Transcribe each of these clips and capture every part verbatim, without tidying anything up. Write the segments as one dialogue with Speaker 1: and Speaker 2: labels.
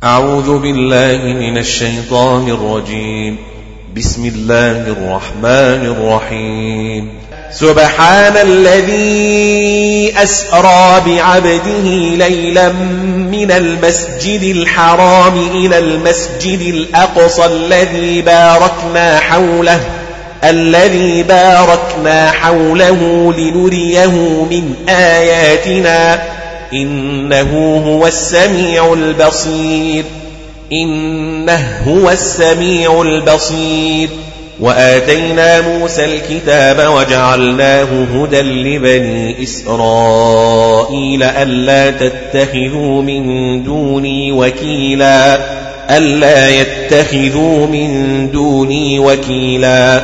Speaker 1: أعوذ بالله من الشيطان الرجيم. بسم الله الرحمن الرحيم. سبحان الذي أسرى بعبده ليلا من المسجد الحرام إلى المسجد الأقصى الذي باركنا حوله الذي باركنا حوله لنريه من آياتنا إنه هو السميع البصير إنه هو السميع البصير. وآتينا موسى الكتاب وجعلناه هدى لبني إسرائيل ألا تتخذوا من دوني وكيلا ألا يتخذوا من دوني وكيلا.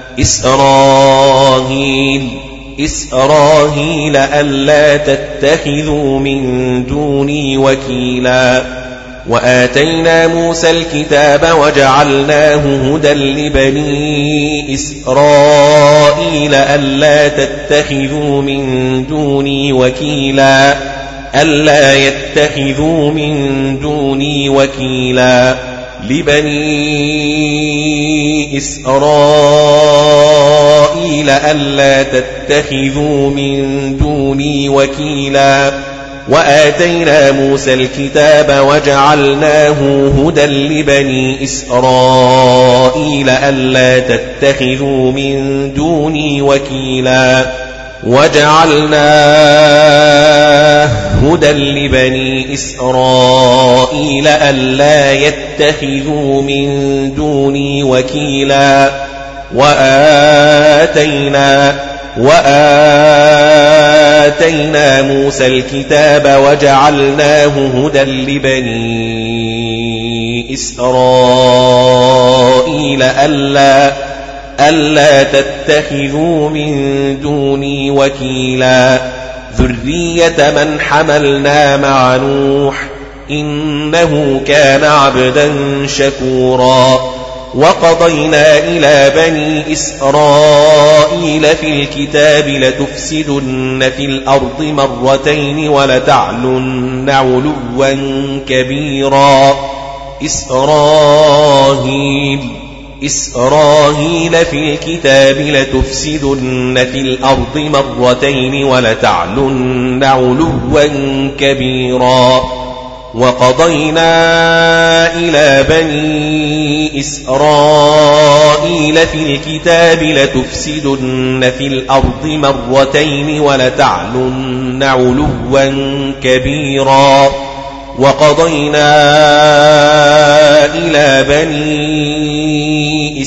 Speaker 1: إسرائيل إسرائيل ألا تتخذوا من دوني وكيلا. وآتينا موسى الكتاب وجعلناه هدى لبني إسرائيل ألا تتخذوا من دوني وكيلا ألا يتخذوا من دوني وكيلا. لبني إسرائيل ألا تتخذوا من دوني وكيلا. وآتينا موسى الكتاب وجعلناه هدى لبني إسرائيل ألا تتخذوا من دوني وكيلا. وجعلناه هدى لبني إسرائيل ألا يتخذوا من دوني وكيلا. وآتينا وآتينا موسى الكتاب وجعلناه هدى لبني إسرائيل ألا ألا تتخذوا من دوني وكيلا. ذرية من حملنا مع نوح إنه كان عبدا شكورا. وقضينا إلى بني إسرائيل في الكتاب لتفسدن في الأرض مرتين ولتعلن علوا كبيرا. إسرائيل إسرائيل في الكتاب لتفسدن في الأرض مرتين ولتعلن علوا كبيرا. وقضينا إلى بني إسرائيل في الكتاب لتفسدن في الأرض مرتين ولتعلن علوا كبيرا. وقضينا إلى بني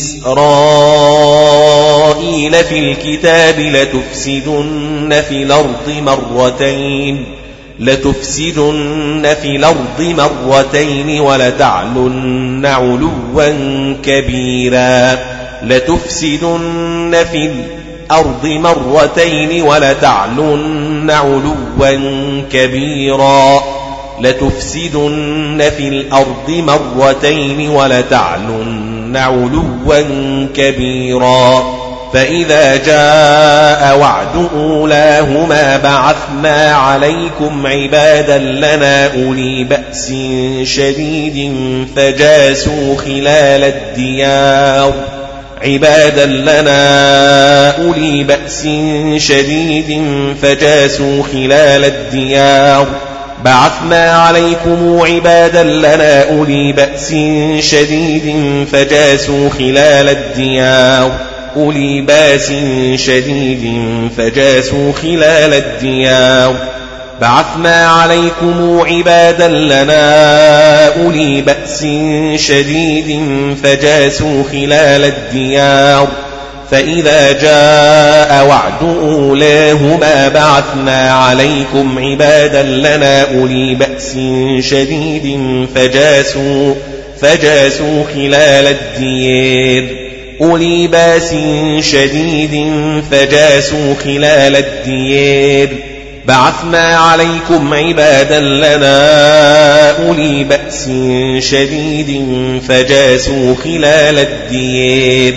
Speaker 1: إسرائيل في الكتاب لتفسدن في الأرض مرتين لتفسدن في الأرض مرتين ولتعلن علوا كبيرا. لتفسدن في الأرض مرتين ولتعلن علوا كبيرا. لتفسدن في الأرض مرتين ولتعلن علوا كبيرا. فإذا جاء وعد أولاهما بعثنا عليكم عبادا لنا أولي بأس شديد فجاسوا خلال الديار عبادا لنا أولي بأس شديد فجاسوا خلال الديار. بعثنا عليكم عبادا لنا أولي بأس شديد فجاسوا خلال الديار أولي باس شديد فجاسوا خلال الديار. بعثنا عليكم عبادا لنا أولي بأس شديد فجاسوا خلال الديار. فإذا جاء وعد أولاهما بعثنا عليكم عبادا لنا أولي بأس شديد فجاسوا فجاسوا خلال الديار أولي باس شديد فجاسوا خلال الديار. بعثنا عليكم عبادا لنا أولي بأس شديد فجاسوا خلال الديار.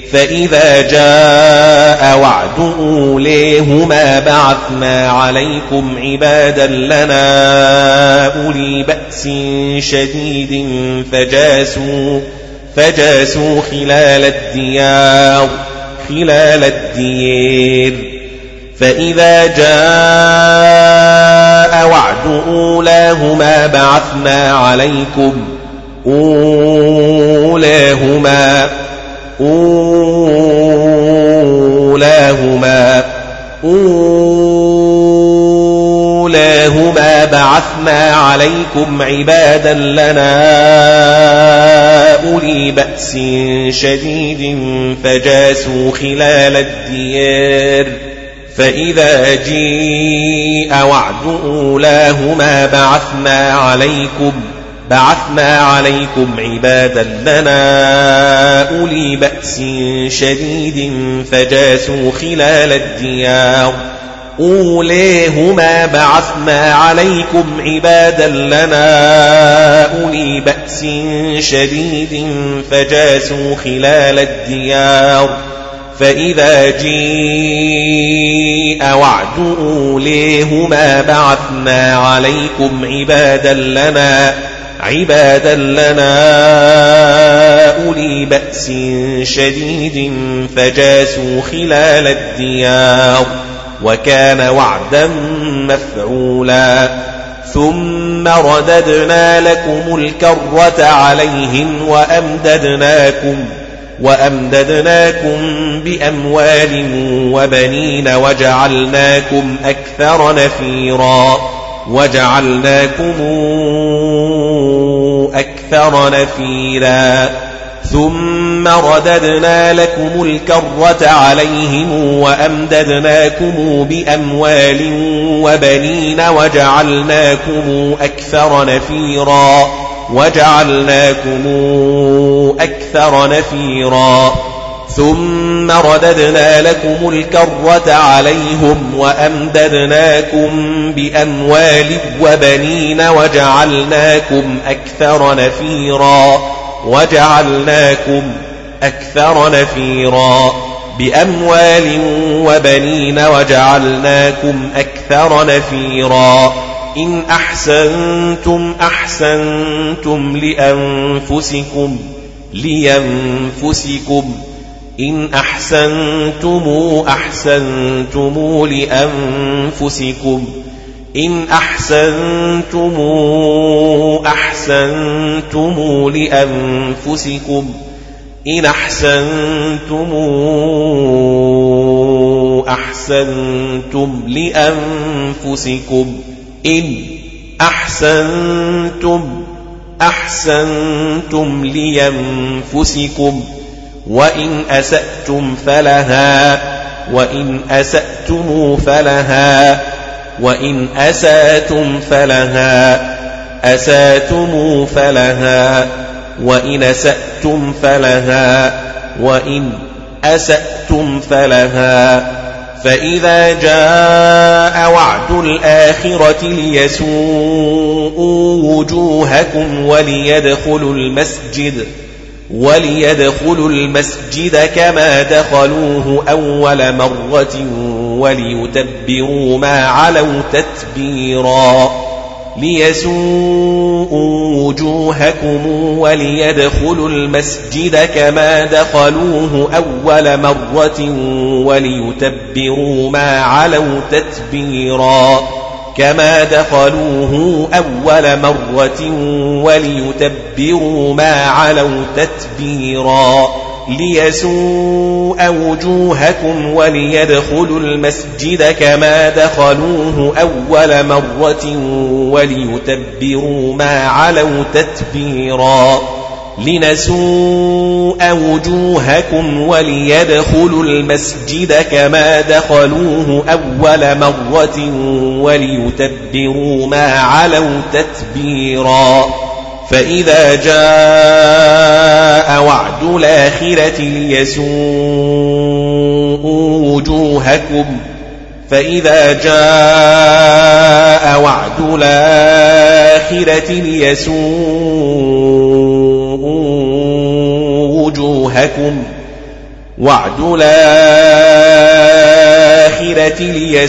Speaker 1: فإذا جاء وعد أوليهما بعثنا عليكم عبادا لنا أولي بأس شديد فجاسوا فجاسوا خلال الديار خلال الدير فإذا جاء وعد أولاهما بعثنا عليكم أولاهما أولاهما أولاهما بعثنا عليكم عبادا لنا أولي بأس شديد فجاسوا خلال الديار فإذا جيء وعد أولاهما بعثنا عليكم بعثنا عليكم عبادا لنا أولي بأس شديد فجاسوا خلال الديار أوليهما بعثنا عليكم عبادا لنا أولي بأس شديد فجاسوا خلال الديار فإذا جيء وعد أوليهما بعثنا عليكم عبادا لنا عبادا لنا أولي بأس شديد فجاسوا خلال الديار وكان وعدا مفعولا ثم رددنا لكم الكرة عليهم وأمددناكم وأمددناكم بأموال وبنين وجعلناكم أكثر نفيرا وجعلناكم أكثر نفيرا ثم رددنا لكم الكرة عليهم وأمددناكم بأموال وبنين وجعلناكم أكثر نفيرا وجعلناكم أكثر نفيرا ثم رددنا لكم الكرة عليهم وأمددناكم بأموال وبنين وجعلناكم أكثر نفيرا وجعلناكم أكثر نفيرا بأموال وبنين وجعلناكم أكثر نفيرا إن أحسنتم أحسنتم لأنفسكم لينفسكم إن أحسنتم أحسنتم لأنفسكم إن أحسنتم أحسنتم لأنفسكم إن أحسنتم أحسنتم لأنفسكم إن أحسنتم أحسنتم لينفسكم وإن أسأتم فلها وإن أسأتم فلها وإن أسأتم فلها أسأتم فلها وإن أسأتم فلها وإن أسأتم فلها فإذا جاء وعد الآخرة ليسوءوا وجوهكم وليدخلوا المسجد وليدخلوا المسجد كما دخلوه أول مرة وليتبروا ما علوا تتبيرا ليسوءوا وجوهكم وليدخلوا المسجد كما دخلوه أول مرة وليتبروا ما علوا تتبيرا كما دخلوه أول مرة وليتبروا ما علوا تتبيرا ليسوء وجوهكم وليدخلوا المسجد كما دخلوه أول مرة وليتبروا ما علوا تتبيرا لنسوء وجوهكم وليدخلوا المسجد كما دخلوه أول مرة وليتبروا ما علوا تتبيرا فإذا جاء وعد الآخرة ليسوءوا وجوهكم فإذا جاء وعد الآخرة ليسوءوا وجوهكم وعد الآخرة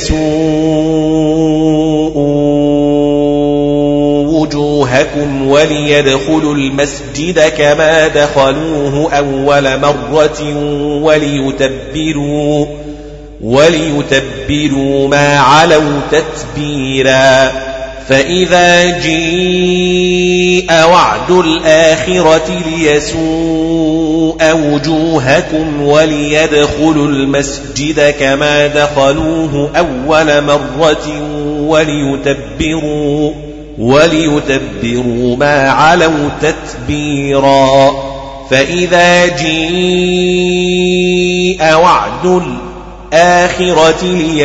Speaker 1: ليسوءوا وجوهكم وليدخلوا المسجد كما دخلوه أول مرة وليتبروا وليتبروا ما علوا تتبيرا فإذا جيء وعد الآخرة ليسوء وجوهكم وليدخلوا المسجد كما دخلوه أول مرة وليتبروا وليتبروا ما علوا تتبيرا فإذا جيء وعد الآخرة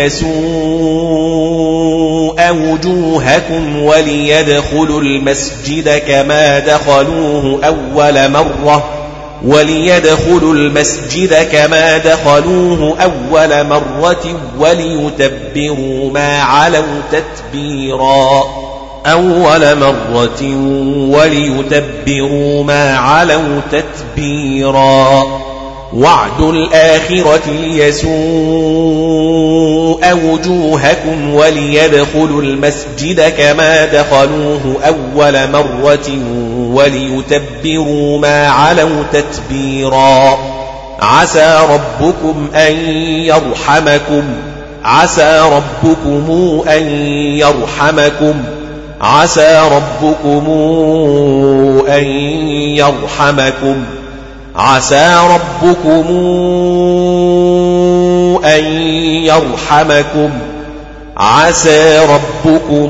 Speaker 1: ليسوء وجوهكم وليدخلوا المسجد كما دخلوه أول مرة وليدخلوا المسجد كما دخلوه أول مرة وليتبروا ما علوا تتبيرا أول مرة وليتبروا ما علوا تتبيرا وعد الآخرة ليسوء وجوهكم وليدخلوا المسجد كما دخلوه أول مرة وليتبروا ما علوا تتبيرا عسى ربكم أن يرحمكم عسى ربكم أن يرحمكم عسى ربكم أن يرحمكم عسى ربكم أن يرحمكم عسى ربكم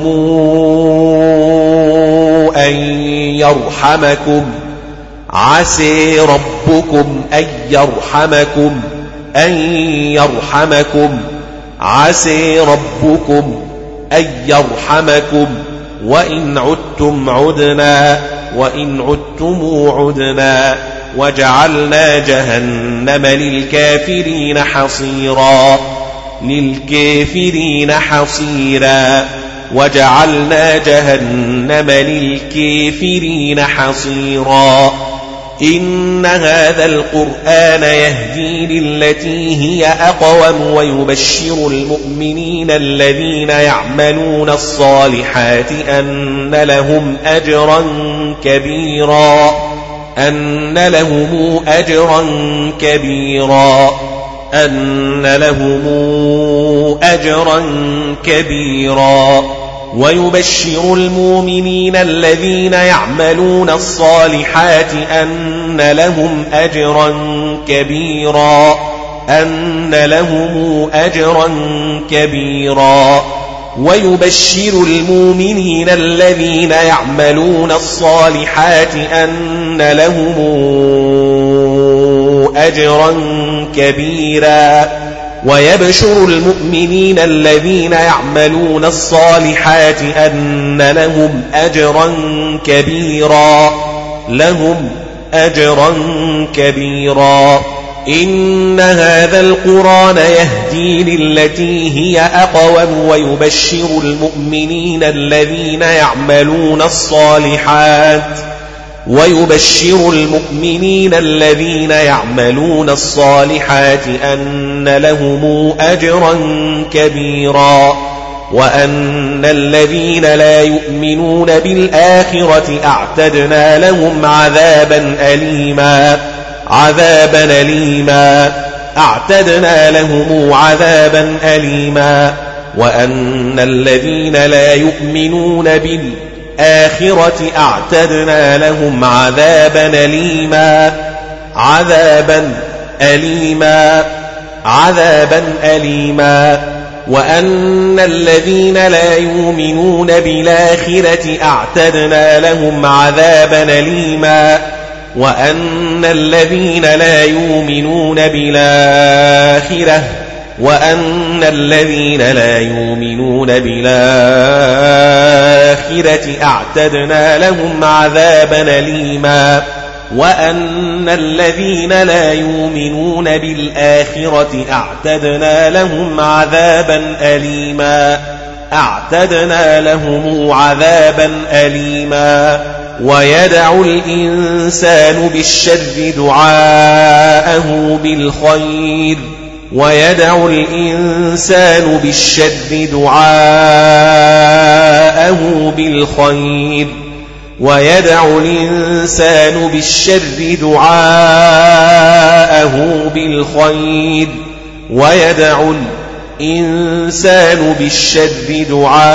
Speaker 1: أن يرحمكم عسى ربكم أن يرحمكم أن يرحمكم عسى ربكم أن يرحمكم وإن عدتم عدنا وإن عدتم عدنا وجعلنا جهنم للكافرين حصيرا للكافرين حصيرا وجعلنا جهنم للكافرين حصيرا إن هذا القرآن يهدي للتي هي أقوم ويبشر المؤمنين الذين يعملون الصالحات أن لهم أجرا كبيرا أن لهم أجرا كبيرا أن لهم أجرا كبيرا ويبشر المؤمنين الذين يعملون الصالحات أن لهم أجرا كبيرا أن لهم أجرا كبيرا ويبشر المؤمنين الذين يعملون الصالحات أن لهم أجرا كبيرا ويبشر المؤمنين الذين يعملون الصالحات أن لهم أجرا كبيرا لهم أجرا كبيرا إن هذا القرآن يهدي للتي هي أقوم ويبشر المؤمنين الذين يعملون الصالحات ويبشر المؤمنين الذين يعملون الصالحات أن لهم أجرا كبيرا وأن الذين لا يؤمنون بالآخرة أعتدنا لهم عذابا أليما عذابا أليما أعتدنا لهم عذابا أليما وأن الذين لا يؤمنون بالآخرة أعتدنا لهم عذابا أليما عذابا أليما عذابا أليما وأن الذين لا يؤمنون بالآخرة أعتدنا لهم عذابا أليما وأن الذين لا يؤمنون بالآخرة وأن الذين لا يؤمنون بالآخرة أعتدنا لهم عذابا أليما وأن الذين لا يؤمنون بالآخرة أعتدنا لهم عذابا أليما أعتدنا لهم عذابا أليما ويدع الإنسان بالشر دعاءه بالخير ويدع الإنسان بالشر دعاءه بالخير ويدع الإنسان بالشر دعاءه بالخير ويدع الإنسان بالشر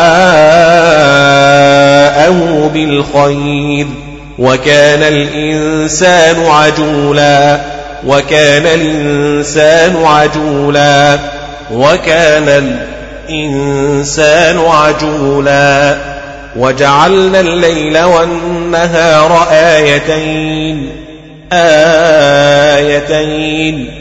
Speaker 1: دعاءه بالخير وكان الإنسان عجولا وكان الإنسان عجولا وكان الإنسان عجولا وجعلنا الليل والنهار آيتين آيتين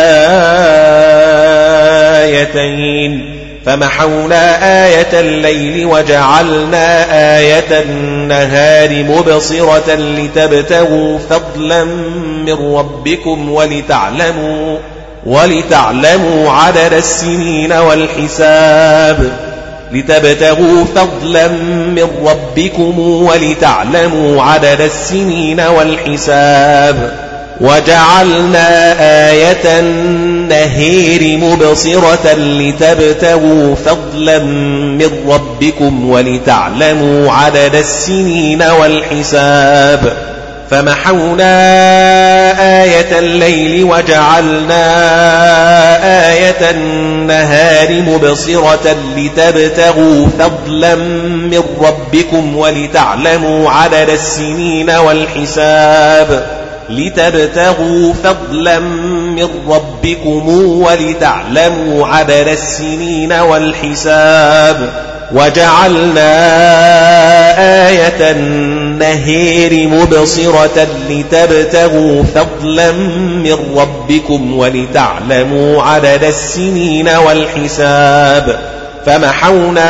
Speaker 1: آيتين فمحونا آية الليل وجعلنا آية النهار مبصرة لتبتغوا فضلا من ربكم ولتعلموا ولتعلموا عدد السنين والحساب لتبتغوا فضلا من ربكم ولتعلموا عدد السنين والحساب وجعلنا آية النهار مبصرة لتبتغوا فضلا من ربكم ولتعلموا عدد السنين والحساب فمحونا آية الليل وجعلنا آية النهار مبصرة لتبتغوا فضلا من ربكم ولتعلموا عدد السنين والحساب لتبتغوا فضلا من ربكم ولتعلموا عدد السنين والحساب وجعلنا آية النهار مبصرة لتبتغوا فضلا من ربكم ولتعلموا عدد السنين والحساب فمحونا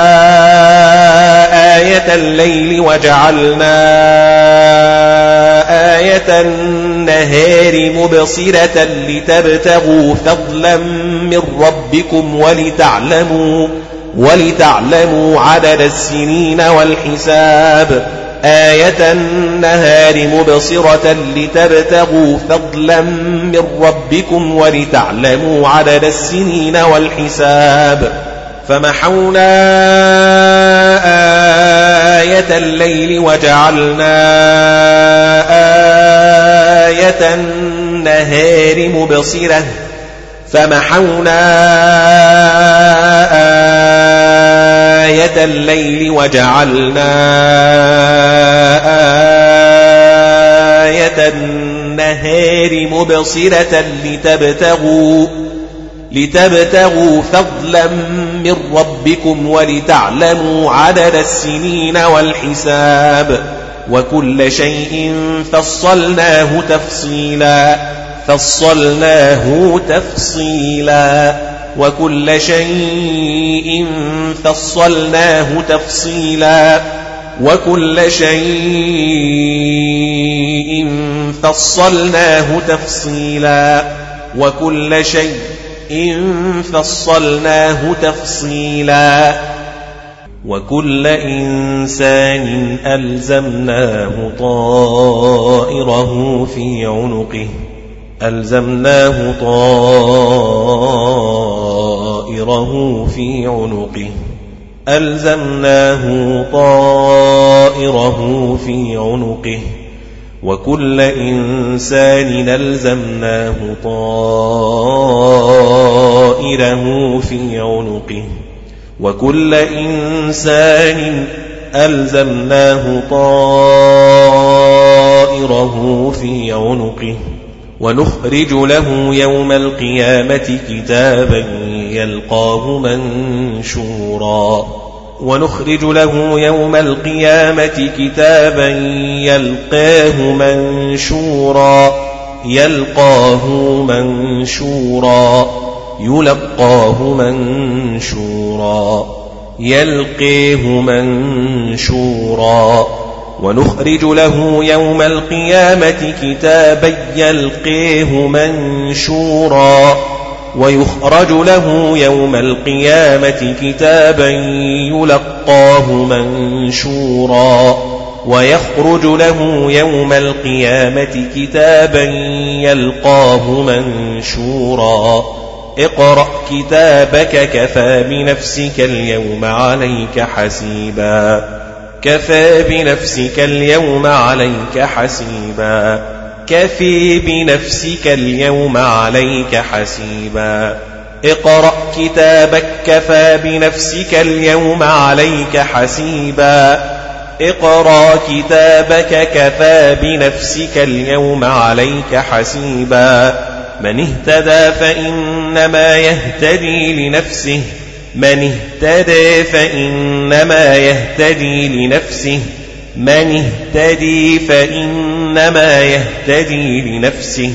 Speaker 1: آية الليل وجعلنا آية النهار مبصرة لتبتغوا فضلا من ربكم ولتعلموا ولتعلموا عدد السنين والحساب آية النهار مبصرة لتبتغوا فضلا من ربكم ولتعلموا عدد السنين والحساب فمحونا آية الليل وجعلنا آية النهار مبصرة فمحونا آية الليل وجعلنا آية النهار مبصرة لتبتغوا لتبتغوا فضلا من ربكم ولتعلموا عدد السنين والحساب وكل شيء فصلناه تفصيلا فصلناه تفصيلا وكل شيء فصلناه تفصيلا وكل شيء فصلناه تفصيلا وكل شيء فصلناه تفصيلا وكل إنسان ألزمناه طائره في عنقه ألزمناه طائره في عنقه ألزمناه طائره في عنقه وكل إنسان ألزمناه طائره في عنقه وكل إنسان ألزمناه طائره في عنقه ونخرج له يوم القيامة كتابا يلقاه منشورا ونخرج له يوم القيامة كتابا يلقاه منشورا يلقاه منشورا يلقاه منشورا يلقيه منشورا ونخرج له يوم القيامة كتابا يلقيه منشورا ويخرج له يوم القيامة كتابا يلقاه منشورا ويخرج له يوم القيامة كتابا يلقاه منشورا اقرأ كتابك كفى بنفسك اليوم عليك حسيبا كفى بنفسك اليوم عليك حسيبا كفي بنفسك اليوم عليك حسيبا اقرأ كتابك كفى بنفسك اليوم عليك حسيبا اقرأ كتابك كفى بنفسك اليوم عليك حسيبا من اهتدى فإنما يهتدي لنفسه من اهتدى فإنما يهتدي لنفسه من اهتدي فإنما يهتدي لنفسه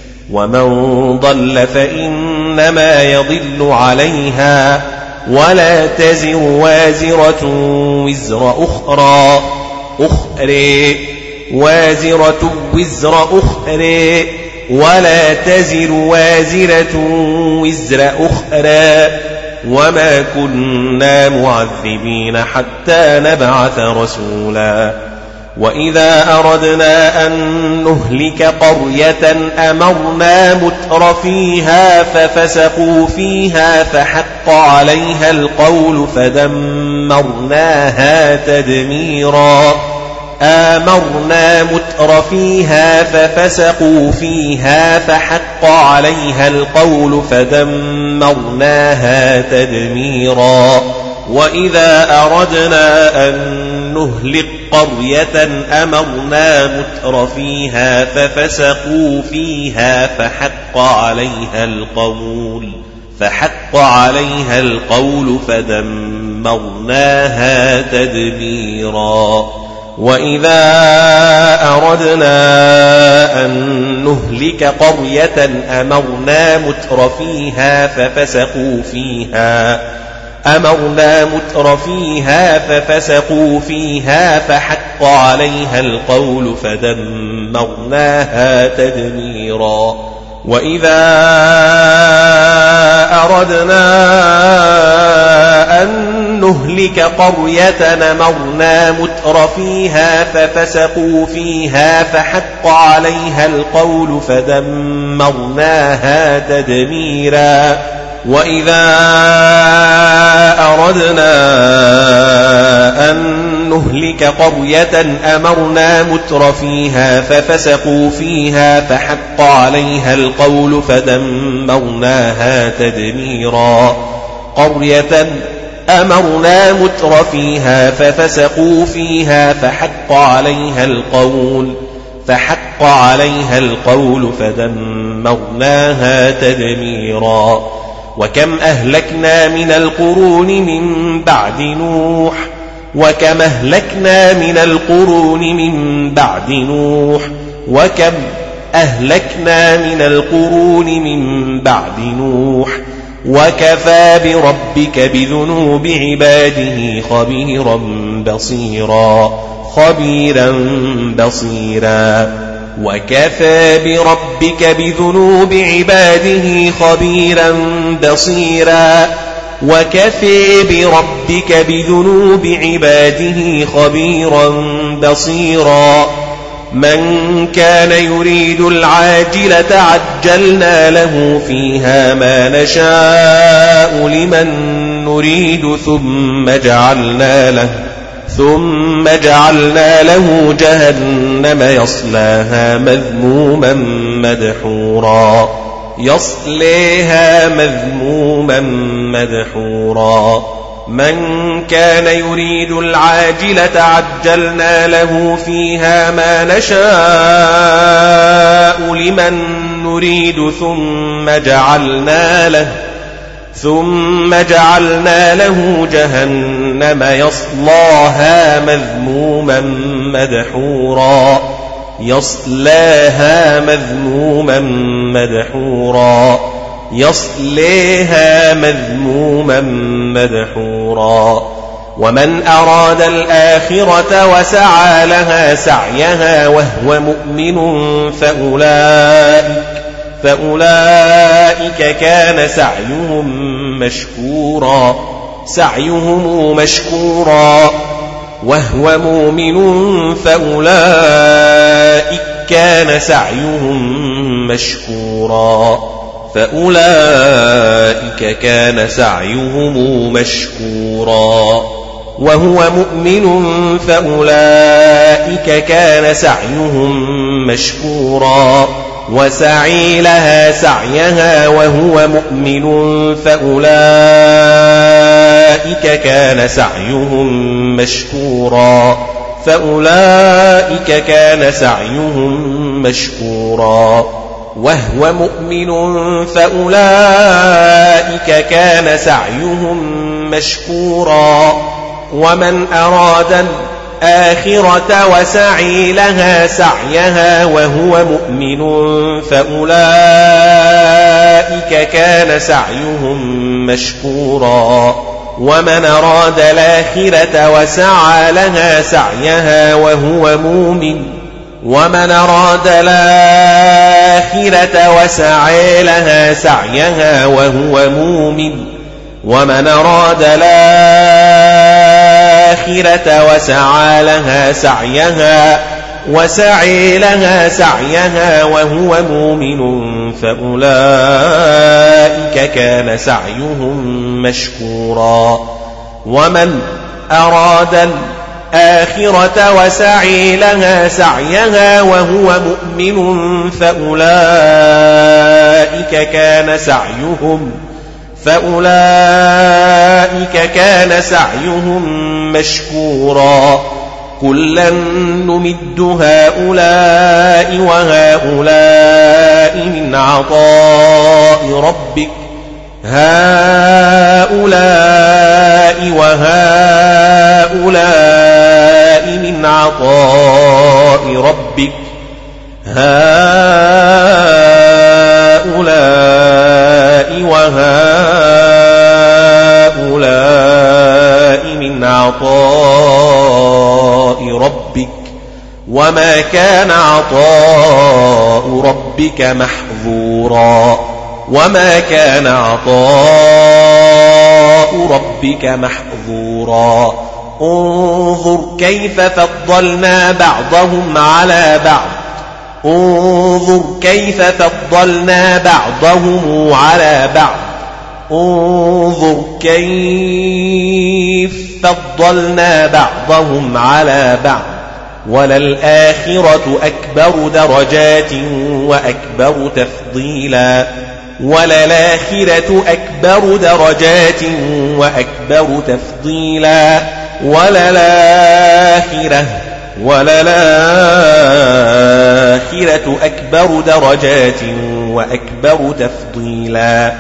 Speaker 1: ومن ضل فإنما يضل عليها ولا تزر وازرة وزر أخرى أخرى وازرة وزر أخرى ولا تزر وازرة وزر أخرى وما كنا معذبين حتى نبعث رسولا وإذا أردنا أن نهلك قرية أمرنا متر فيها ففسقوا فيها فحق عليها القول فدمرناها تدميرا آمرنا متر فيها ففسقوا فيها فحق عليها القول فدمرناها تدميرا وإذا أردنا أن نهلك قرية أمرنا متر فيها ففسقوا فيها فحق عليها القول فحق عليها القول فدمرناها تدميرا وإذا أردنا أن نهلك قرية أمرنا متر فيها ففسقوا فيها أمرنا متر فيها ففسقوا فيها فحق عليها القول فدمرناها تدميرا وإذا أردنا أن نهلك قرية أمرنا متر فيها ففسقوا فيها فحق عليها القول فدمرناها تدميرا وإذا أردنا أن نهلك قرية أمرنا متر فيها ففسقوا فيها فحق عليها القول فدمرناها تدميرا قرية أمرنا متر فيها ففسقوا فيها فحق عليها القول فحق عليها القول فدمرناها تدميرا وكم أهلكنا من القرون من بعد نوح وكم أهلكنا من القرون من بعد نوح وكم أهلكنا من القرون من بعد نوح وكفى بربك بذنوب عباده خبيرا بصيرا خبيرا بصيرا وكفى بربك بذنوب عباده خبيرا بصيرا وكفى بربك بذنوب عباده خبيرا بصيرا من كان يريد العاجلة عجلنا له فيها ما نشاء لمن نريد ثم جعلنا له ثم جعلنا له جهنم يصلاها مذموما مدحورا يصليها مذموما مدحورا من كان يريد العاجلة عجلنا له فيها ما نشاء لمن نريد ثم جعلنا له ثم جعلنا له جهنم يصلاها مذموما مدحورا يصلاها مذموما مدحورا يصليها مذموما مدحورا ومن أراد الآخرة وسعى لها سعيها وهو مؤمن فأولئك فأولئك كان سعيهم مشكورا سعيهم مشكورا وهو مؤمن فأولئك كان سعيهم مشكورا فأولئك كان سعيهم مشكورا وهو مؤمن فأولئك كان سعيهم مشكورا وسعي لها سعيها وهو مؤمن فأولئك كان سعيهم مشكورا فأولئك كان سعيهم مشكورا وهو مؤمن فأولئك كان سعيهم مشكورا ومن أراد الآخرة وسعي لها سعيها وهو مؤمن فأولئك كان سعيهم مشكورا ومن أراد الآخرة وسعى لها سعيها وهو مؤمن ومن أراد الآخرة وسعى لها سعيها وهو مؤمن ومن أراد الآخرة وسعى لها سعيها وسعي لها سعيها وهو مؤمن فأولئك كان سعيهم مشكورا ومن أراد الآخرة وسعي لها سعيها وهو مؤمن فأولئك كان سعيهم فأولئك كان سعيهم مشكورا كلا نمد هؤلاء وهؤلاء من عطاء ربك هؤلاء وهؤلاء من عطاء ربك هؤلاء وهؤلاء من عطاء ربك وما كان عطاء ربك محظورا وما كان عطاء ربك محظورا انظر كيف فضلنا بعضهم على بعض انظر كيف فضلنا بعضهم على بعض انظر كيف فضلنا بعضهم على بعض وللآخرة أكبر درجات وأكبر تفضيلا وللآخرة أكبر درجات وأكبر تفضيلا وللآخرة وللآخرة أكبر درجات وأكبر تفضيلا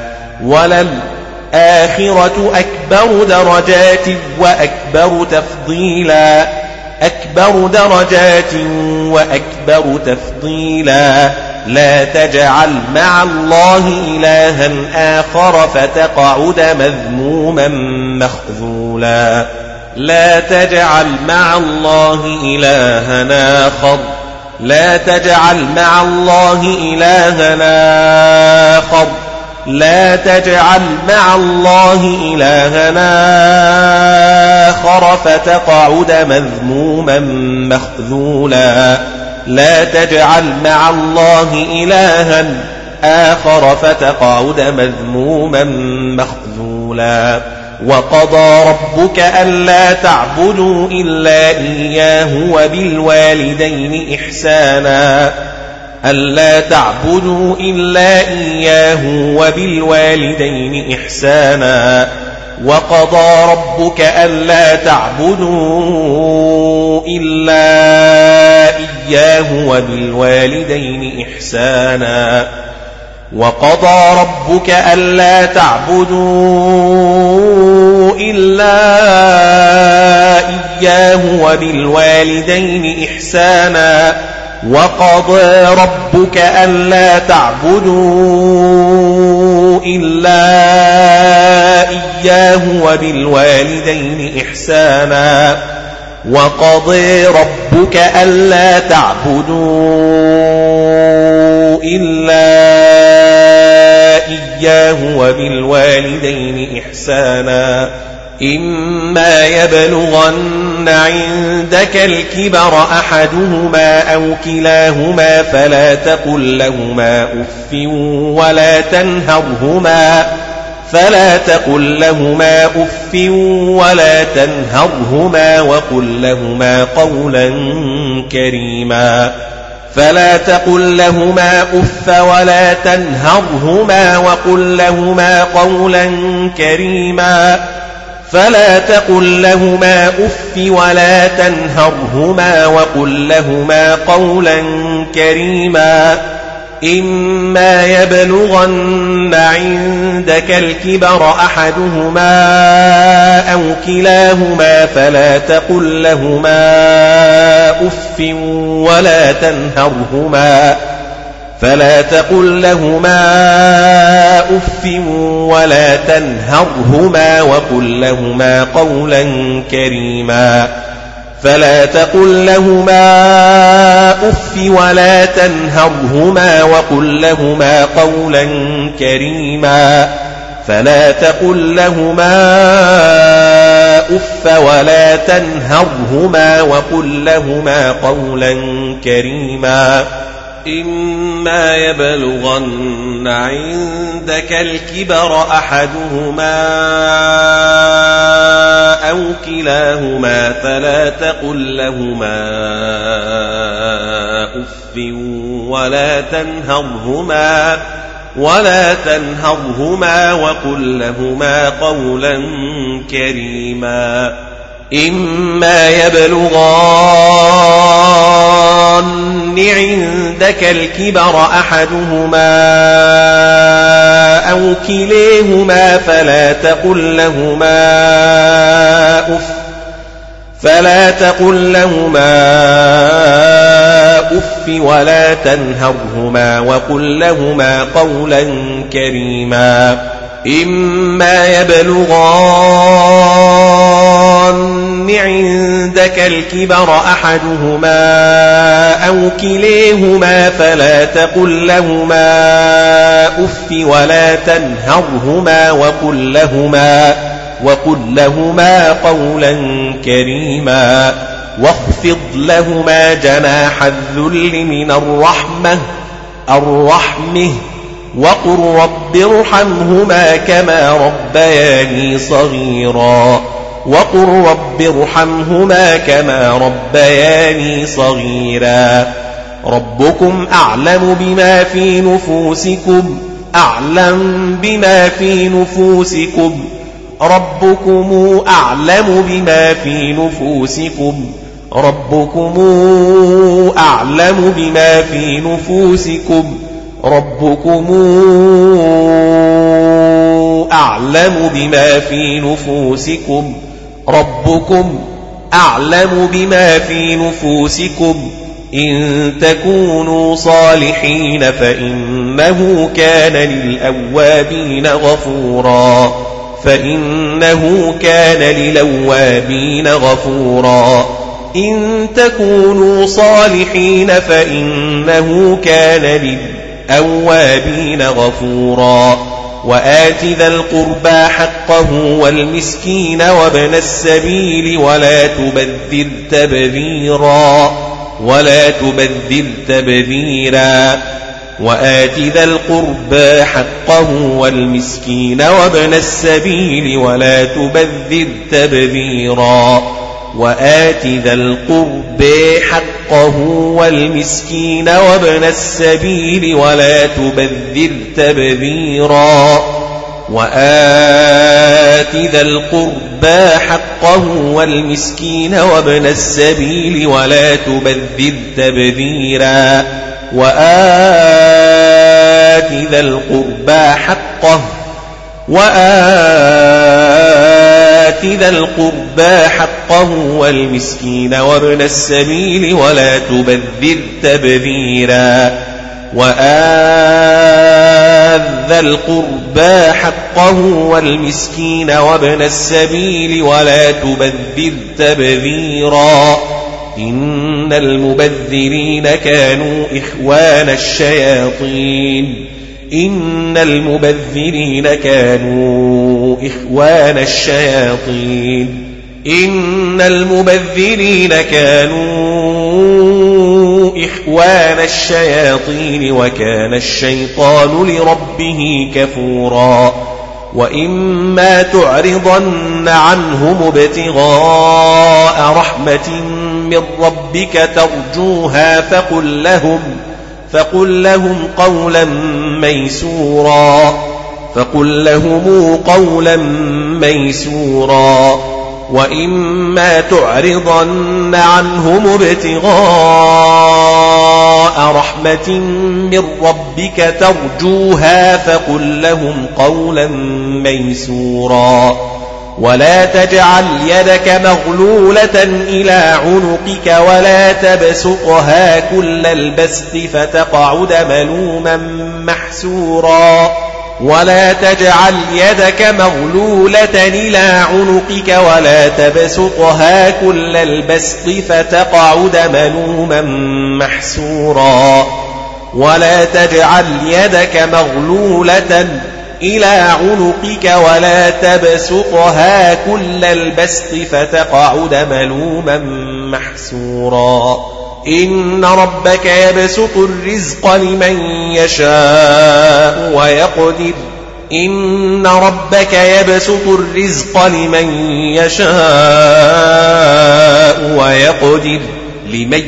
Speaker 1: وللآخرة أكبر درجات وأكبر تفضيلا أكبر درجات وأكبر تفضيلا لا تجعل مع الله إلها آخر فتقعد مذموما مخذولا لا تجعل مع الله إلها آخر لا تجعل مع الله إلها آخر لا تجعل مع الله إلها آخر فتقعد مذموما مخذولا لا تجعل مع الله إلها آخر فتقعد مذموما مخذولا وقضى ربك ألا تعبدوا إلا إياه وبالوالدين إحسانا ألا تعبدوا إلا إياه وبالوالدين إحسانا وقضى ربك ألا تعبدوا إلا إياه وبالوالدين إحسانا وقضى ربك ألا تعبدوا إلا إياه وبالوالدين إحسانا وقضى ربك ألا تعبدوا إلا إياه وبالوالدين إحسانا وقضى ربك ألا تعبدوا إلا إياه وبالوالدين إحسانا إما يبلغن عندك الكبر أحدهما أو كلاهما فلا تقل لهما أف ولا تنهرهما فلا تقل لهما أف ولا تنهرهما وقل لهما قولا كريما فلا تقل لهما أف ولا تنهرهما وقل لهما قولا كريما فلا تقل لهما أف ولا تنهرهما وقل لهما قولا كريما إما يبلغن عندك الكبر أحدهما أو كلاهما فلا تقل لهما أف ولا تنهرهما فلا تقل لهما أف ولا تنهرهما وقل لهما قولا كريما فلا تقل لهما أف ولا تنهرهما وقل لهما قولا كريما فلا تقل لهما أف ولا تنهرهما وقل لهما قولا كريما إما يبلغن عندك الكبر أحدهما أو كلاهما فلا تقل لهما أف ولا تنهرهما ولا تنهرهما وقل لهما قولا كريما إما يبلغن عندك الكبر أحدهما أو كليهما فلا تقل لهما أف فلا تقل لهما أف ولا تنهرهما وقل لهما قولا كريما إما يبلغن عندك الكبر أحدهما أو كليهما فلا تقل لهما أف ولا تنهرهما وقل لهما وقل لهما قولا كريما واخفض لهما جناح الذل من الرحمة الرحمة وقل رب ارحمهما كما ربياني صغيرا وقل رب ارحمهما كما ربياني صغيرا ربكم أعلم بما في نفوسكم أعلم بما في نفوسكم ربكم أعلم بما في نفوسكم ربكم أعلم بما في نفوسكم ربكم أعلم بما في نفوسكم ربكم أعلم بما في نفوسكم إن تكونوا صالحين فإنه كان للأوابين غفورا فإنه كان للأوابين غفورا إن تكونوا صالحين فإنه كان للأوابين غفورا وآت ذا القربى حقه والمسكين وابن السبيل ولا تبذر تبذيرا ولا تبذر تبذيرا وآت ذا القربى حقه والمسكين وابن السبيل ولا تبذر تبذيرا وآت ذا القربى حقه والمسكين وابن السبيل ولا تبذر تبذيرا وآت ذا القربى حقه والمسكين وابن السبيل ولا تبذر تبذيرا وآت ذا القربى حقه وآت ذا القربى حقه والمسكين وابن السبيل ولا تبذر تبذيرا وآت ذا القربى حقه والمسكين وابن السبيل ولا تبذر تبذيرا إن المبذرين كانوا إخوان الشياطين إن المبذرين كانوا إخوان الشياطين إن المبذرين كانوا إخوان الشياطين وكان الشيطان لربه كفورا وإما تعرضن عنهم ابتغاء رحمة من ربك ترجوها فقل لهم فقل لهم قولا ميسورا فقل لهم قولا ميسورا وإما تعرضن عنهم ابتغاء رحمة من ربك ترجوها فقل لهم قولا ميسورا ولا تجعل يدك مغلولة إلى عنقك ولا تبسطها كل البسط فتقعد ملوما محسورا ولا تجعل يدك مغلولة إلى عنقك ولا تبسطها كل البسط فتقعد ملوما محسورا ولا تجعل يدك مغلولة إلى عنقك ولا تبسطها كل البسط فتقعد ملوما محسورا إن ربك يبسط الرزق لمن يشاء ويقدر إن ربك يبسط الرزق لمن يشاء ويقدر لمن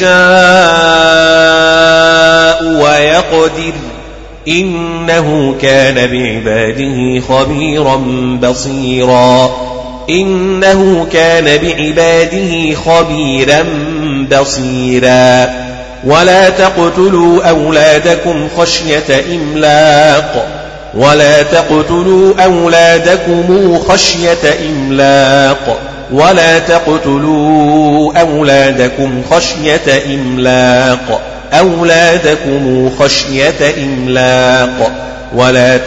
Speaker 1: يشاء ويقدر إنه كان بعباده خبيرا بصيرا إنه كان بعباده خبيرا بصيرا ولا تقتلوا أولادكم خشية إملاق ولا تقتلوا أولادكم خشية إملاق ولا تقتلوا أولادكم خشية إملاق أولادكم خشية إملاق ولا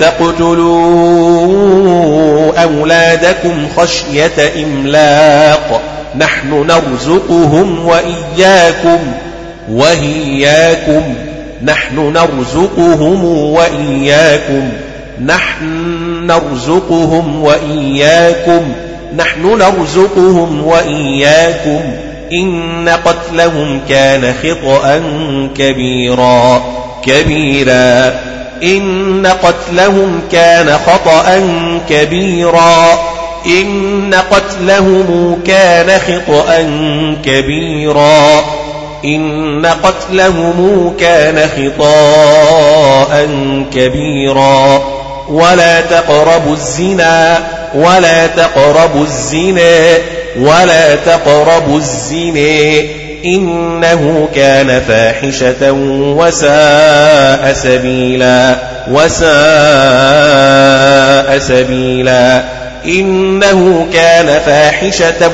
Speaker 1: تقتلوا أولادكم خشية إملاق نحن نرزقهم وإياكم وإياكم نحن نرزقهم وإياكم نحن نرزقهم وإياكم نحن نرزقهم وإياكم إن قتلهم كان خطأ كبيرا كبيرا إن قتلهم كان خطأ كبيرا إن قتلهم كان خطأ كبيرا إن قتلهم كان خطأ كبيرا ولا تقربوا الزنا ولا تقربوا الزنا ولا تقربوا الزنا إنه كان فاحشة وساء سبيلا وساء سبيلا إنه كان فاحشة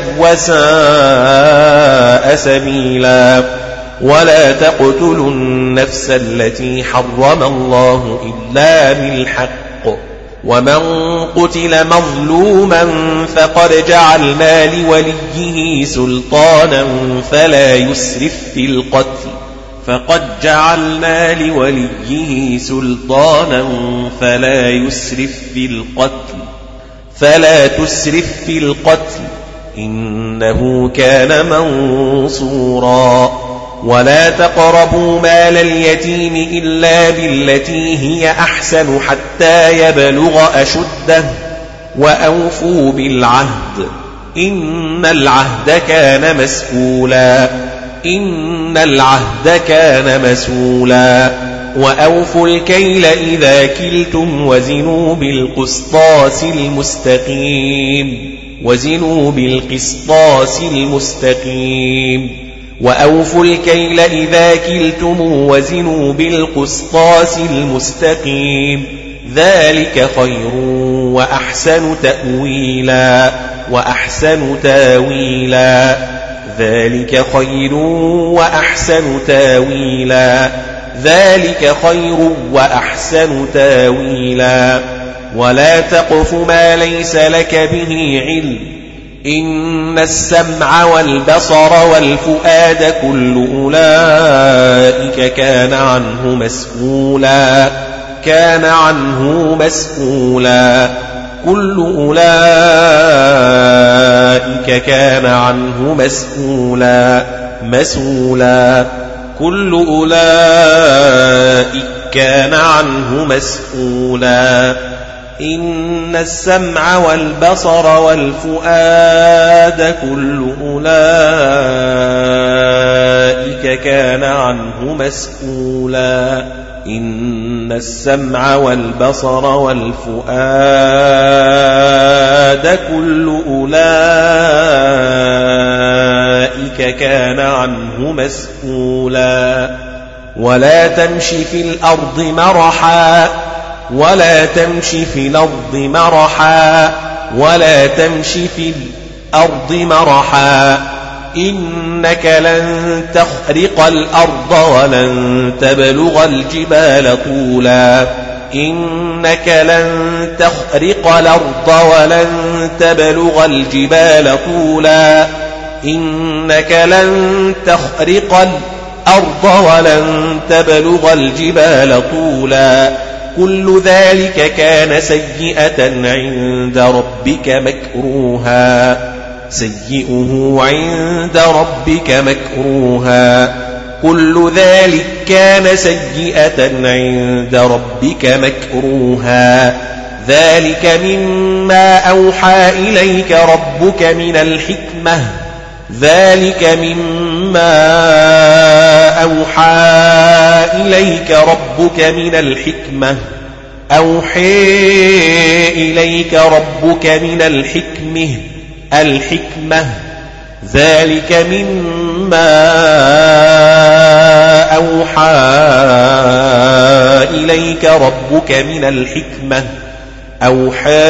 Speaker 1: وساء سبيلا ولا تقتلوا النفس التي حرم الله إلا بالحق ومن قتل مظلوما فقد جعلنا لوليه سلطانا فلا يسرف في القتل فقد جعلنا لوليه سلطانا فلا يسرف في القتل فلا تسرف في القتل إنه كان منصورا ولا تقربوا مال اليتيم إلا بالتي هي أحسن حتى يبلغ أشده وأوفوا بالعهد إن العهد كان مسؤولا إن العهد كان مسؤولا وأوفوا الكيل إذا كلتم وزنوا بالقسطاس المستقيم وزنوا بالقسطاس المستقيم وأوفوا الكيل إذا كلتم وزنوا بالقسطاس المستقيم ذلك خير وأحسن تأويلا وأحسن تاويلا ذلك خير وأحسن تاويلا ذلك خير وأحسن تاويلا ولا تقف ما ليس لك به علم إن السمع والبصر والفؤاد كل أولئك كان عنه مسؤولا كان عنه مسؤولا كل أولئك كان عنه مسؤولا مسؤولا كل أولئك كان عنه مسؤولا إن السمع والبصر والفؤاد كل أولئك كان عنه مسؤولا إن السمع والبصر والفؤاد كل أولئك كان عنه مسؤولا ولا تمش في الأرض مرحا ولا تمش في الأرض مرحا ولا تمش في الأرض مرحا إنك لن تخرق الأرض ولن تبلغ الجبال طولا إنك لن تخرق الأرض ولن تبلغ الجبال طولا إنك لن تخرق الأرض ولن تبلغ الجبال طولا كل ذلك كان سيئة عند ربك مكروها سيئه عند ربك مكروها كل ذلك كان سيئة عند ربك مكروها ذلك مما أوحى إليك ربك من الحكمة ذلك مما أوحى إليك ربك من الحكمة أوحي إليك ربك من الحكمة الحكمة ذلك مما أوحى إليك ربك من الحكمة أوحى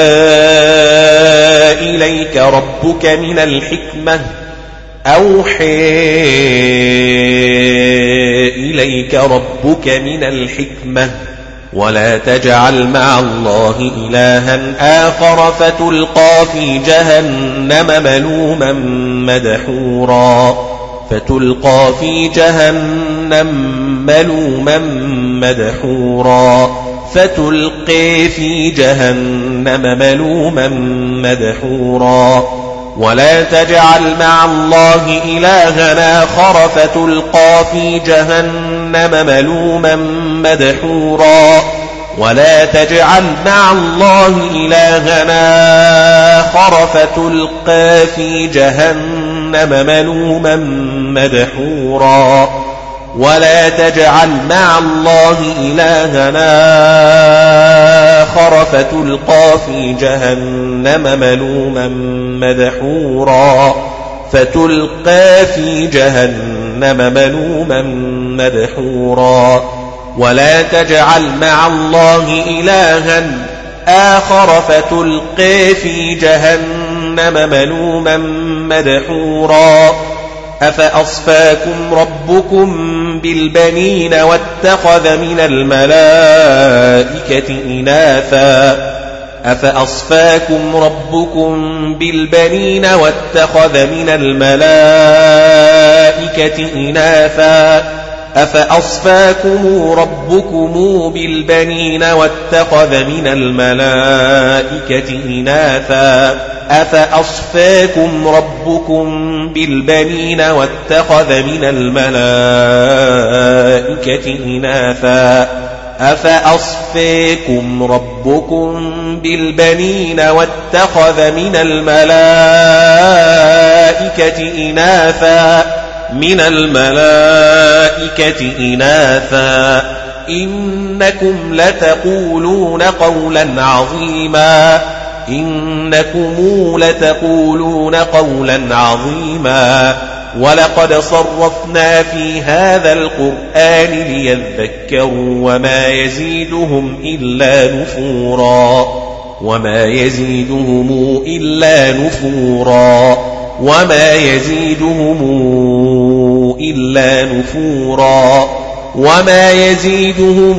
Speaker 1: إليك ربك من الحكمة أوحي إليك ربك من الحكمة ولا تجعل مع الله إلها آخر فتلقى في جهنم ملوما مدحورا فتلقى في جهنم ملوما مدحورا فتلقي في جهنم ملوما مدحورا ولا تجعل مع الله إلها آخر فتلقى في جهنم ملوما مدحورا ولا تجعل مع الله إلها آخر فتلقى في جهنم ملوما مدحورا ولا تجعل مع الله إلها آخر فتلقى في جهنم ملوما مدحورا فتلقى في جهنم ملوما مدحورا ولا تجعل مع الله إلها آخر فتلقى في جهنم ملوما مدحورا أفأصفاكم ربكم بالبنين واتخذ من الملائكة إناثا أفأصفاكم ربكم بالبنين واتخذ من الملائكة إناثا أفأصفاكم ربكم بالبنين واتخذ من الملائكة إناثا أفأصفاكم ربكم بالبنين واتخذ من الملائكة إناثا أفأصفاكم ربكم بالبنين واتخذ من الملائكة إناثا من الملائكة إناثا إنكم لتقولون قولا عظيما إنكم لتقولون قولا عظيما ولقد صرفنا في هذا القرآن ليذكروا وما يزيدهم إلا نفورا وما يزيدهم إلا نفورا وما يزيدهم إلا نفورا وما يزيدهم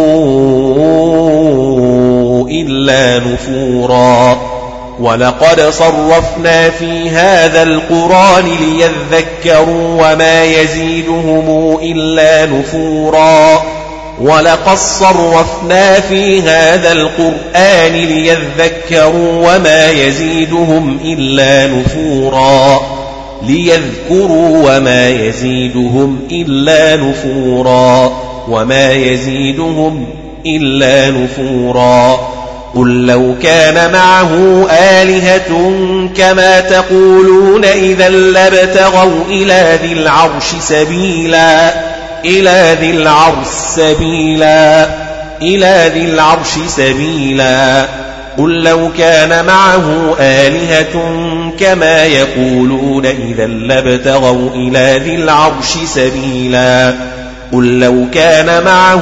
Speaker 1: إلا نفورا ولقد صرفنا في هذا القرآن ليذكروا وما يزيدهم إلا نفورا ولقد صرفنا في هذا القرآن ليذكروا وما يزيدهم إلا نفورا ليذكروا وما يزيدهم إلا نفورا وما يزيدهم إلا نفورا قل لو كان معه آلهة كما تقولون إذا لابتغوا إلى ذي العرش سبيلا إلى ذي العرش سبيلا إلى ذي العرش سبيلا قل لو كان معه آلهة كما يقولون إذا لابتغوا إلى ذي العرش سبيلا قل لو كان معه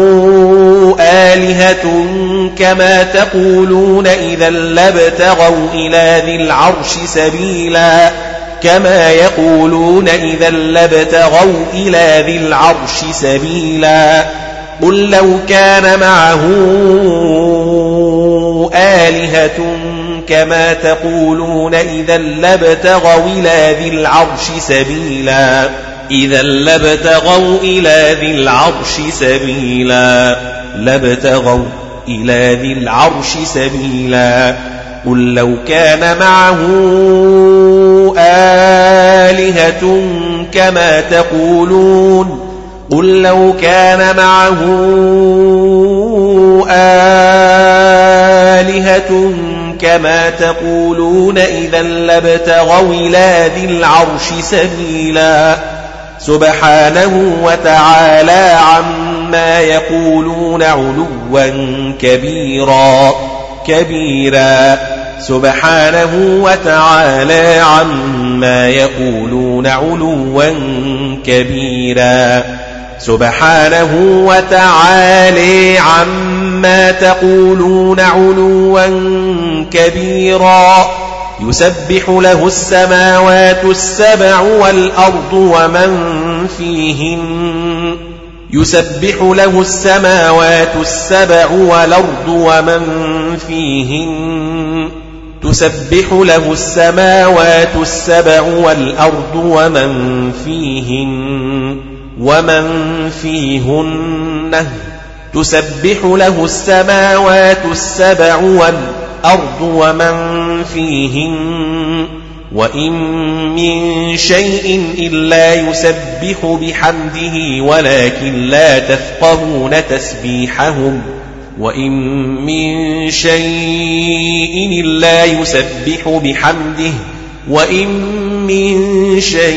Speaker 1: آلهة كما تقولون إذا لابتغوا إلى ذي العرش سبيلا كما يقولون إذا لابتغوا إلى ذي العرش سبيلا قل لو كان معه آلهة كما تقولون إذا لابتغوا إلى ذي العرش سبيلا إذا لابتغوا إلى ذي العرش سبيلا لابتغوا إلى ذي العرش سبيلا قل لو كان معه آلهة كما تقولون قل لو كان معه آلهة كما تقولون إذا لابتغوا إلى ذي العرش سبيلا سبحانه وتعالى عما يقولون علوا كبيرا كبيرا سبحانه وتعالى عما يقولون علوا كبيرا سبحانه وتعالى عما تقولون علوا كبيرا يسبح له السماوات السبع والأرض ومن فيهن يسبح له السماوات السبع والأرض ومن فيهن تسبح له السماوات السبع والأرض ومن فيهن ومن فيهن تسبح له السماوات السبع والأرض ومن فيهن وإن من شيء إلا يسبح بحمده ولكن لا تفقهون تسبيحهم وإن من شيء إلا يسبح بحمده وإن من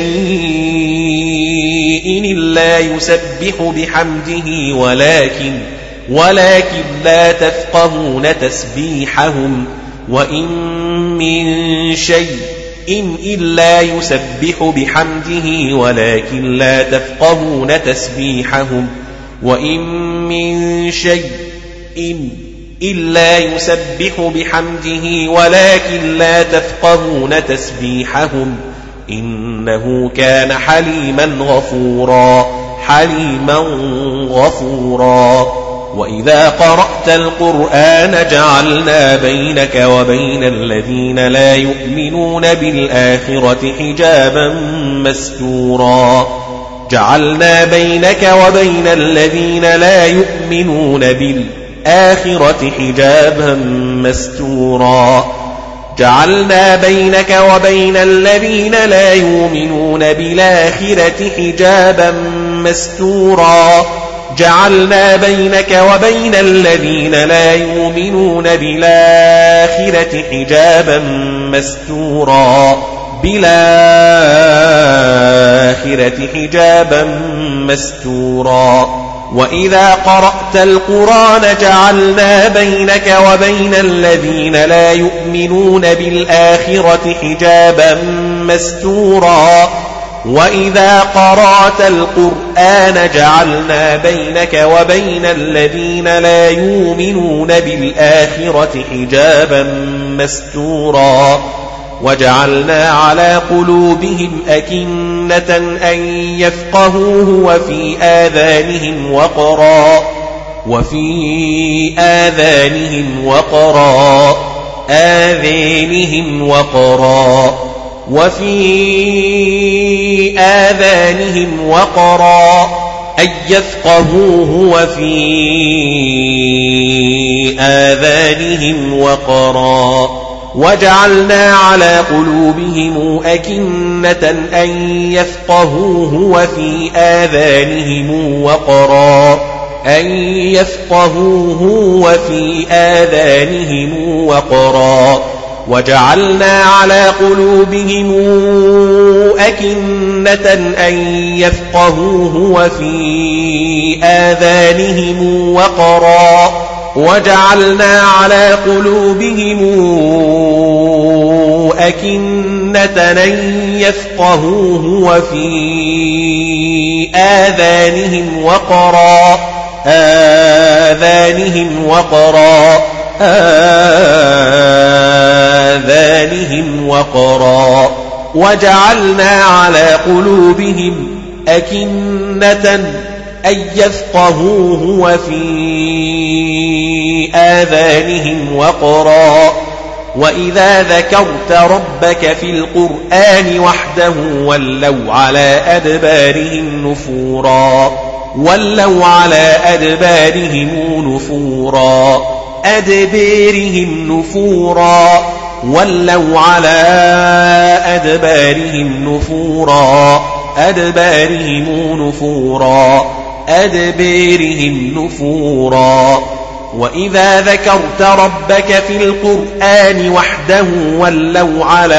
Speaker 1: شيء إلا يسبح بحمده ولكن ولكن لا تفقهون تسبيحهم وإن من شيء إن إلا يسبح بحمده ولكن لا تفقهون تسبيحهم وإن من شيء إن إلا يسبح بحمده ولكن لا تفقهون تسبيحهم إنه كان حليما غفورا حليما غفورا وإذا قرأت القرآن جعلنا بينك وبين الذين لا يؤمنون بالآخرة حجابا مستورا جعلنا بينك وبين الذين لا يؤمنون بالآخرة حجابا مستورا جعلنا بينك وبين الذين لا يؤمنون بالآخرة حجابا مستورا جعلنا بينك وبين الذين لا يؤمنون بالآخرة حجابا مستورا بالآخرة حجابا مستورا وإذا قرأت القرآن جعلنا بينك وبين الذين لا يؤمنون بالآخرة حجابا مستورا وإذا قرأت القرآن جعلنا بينك وبين الذين لا يؤمنون بالآخرة حجابا مستورا وجعلنا على قلوبهم أكنة أن يفقهوه وفي آذانهم وقرا وفي آذانهم وقرا آذانهم وقرا وفي آذانهم وقرا أن يفقهوه وفي آذانهم وقرا وجعلنا على قلوبهم أكنة أن يفقهوه وفي آذانهم وقرا أن يفقهوه وفي آذانهم وقرا وجعلنا على قلوبهم أكنة أن يفقهوه وفي آذانهم وقرا وجعلنا على قلوبهم أكنة أن يفقهوه وفي آذانهم وقرا آذانهم وقرا آذانهم وقرا وجعلنا على قلوبهم أكنة أن يفقهوه وفي آذانهم وقرا وإذا ذكرت ربك في القرآن وحده ولوا على أدبارهم نفورا ولوا على أدبارهم نفورا أدبارهم نفورا ولوا على أدبارهم نفورا أدبارهم نفورا أدبارهم نفورا وإذا ذكرت ربك في القرآن وحده ولوا على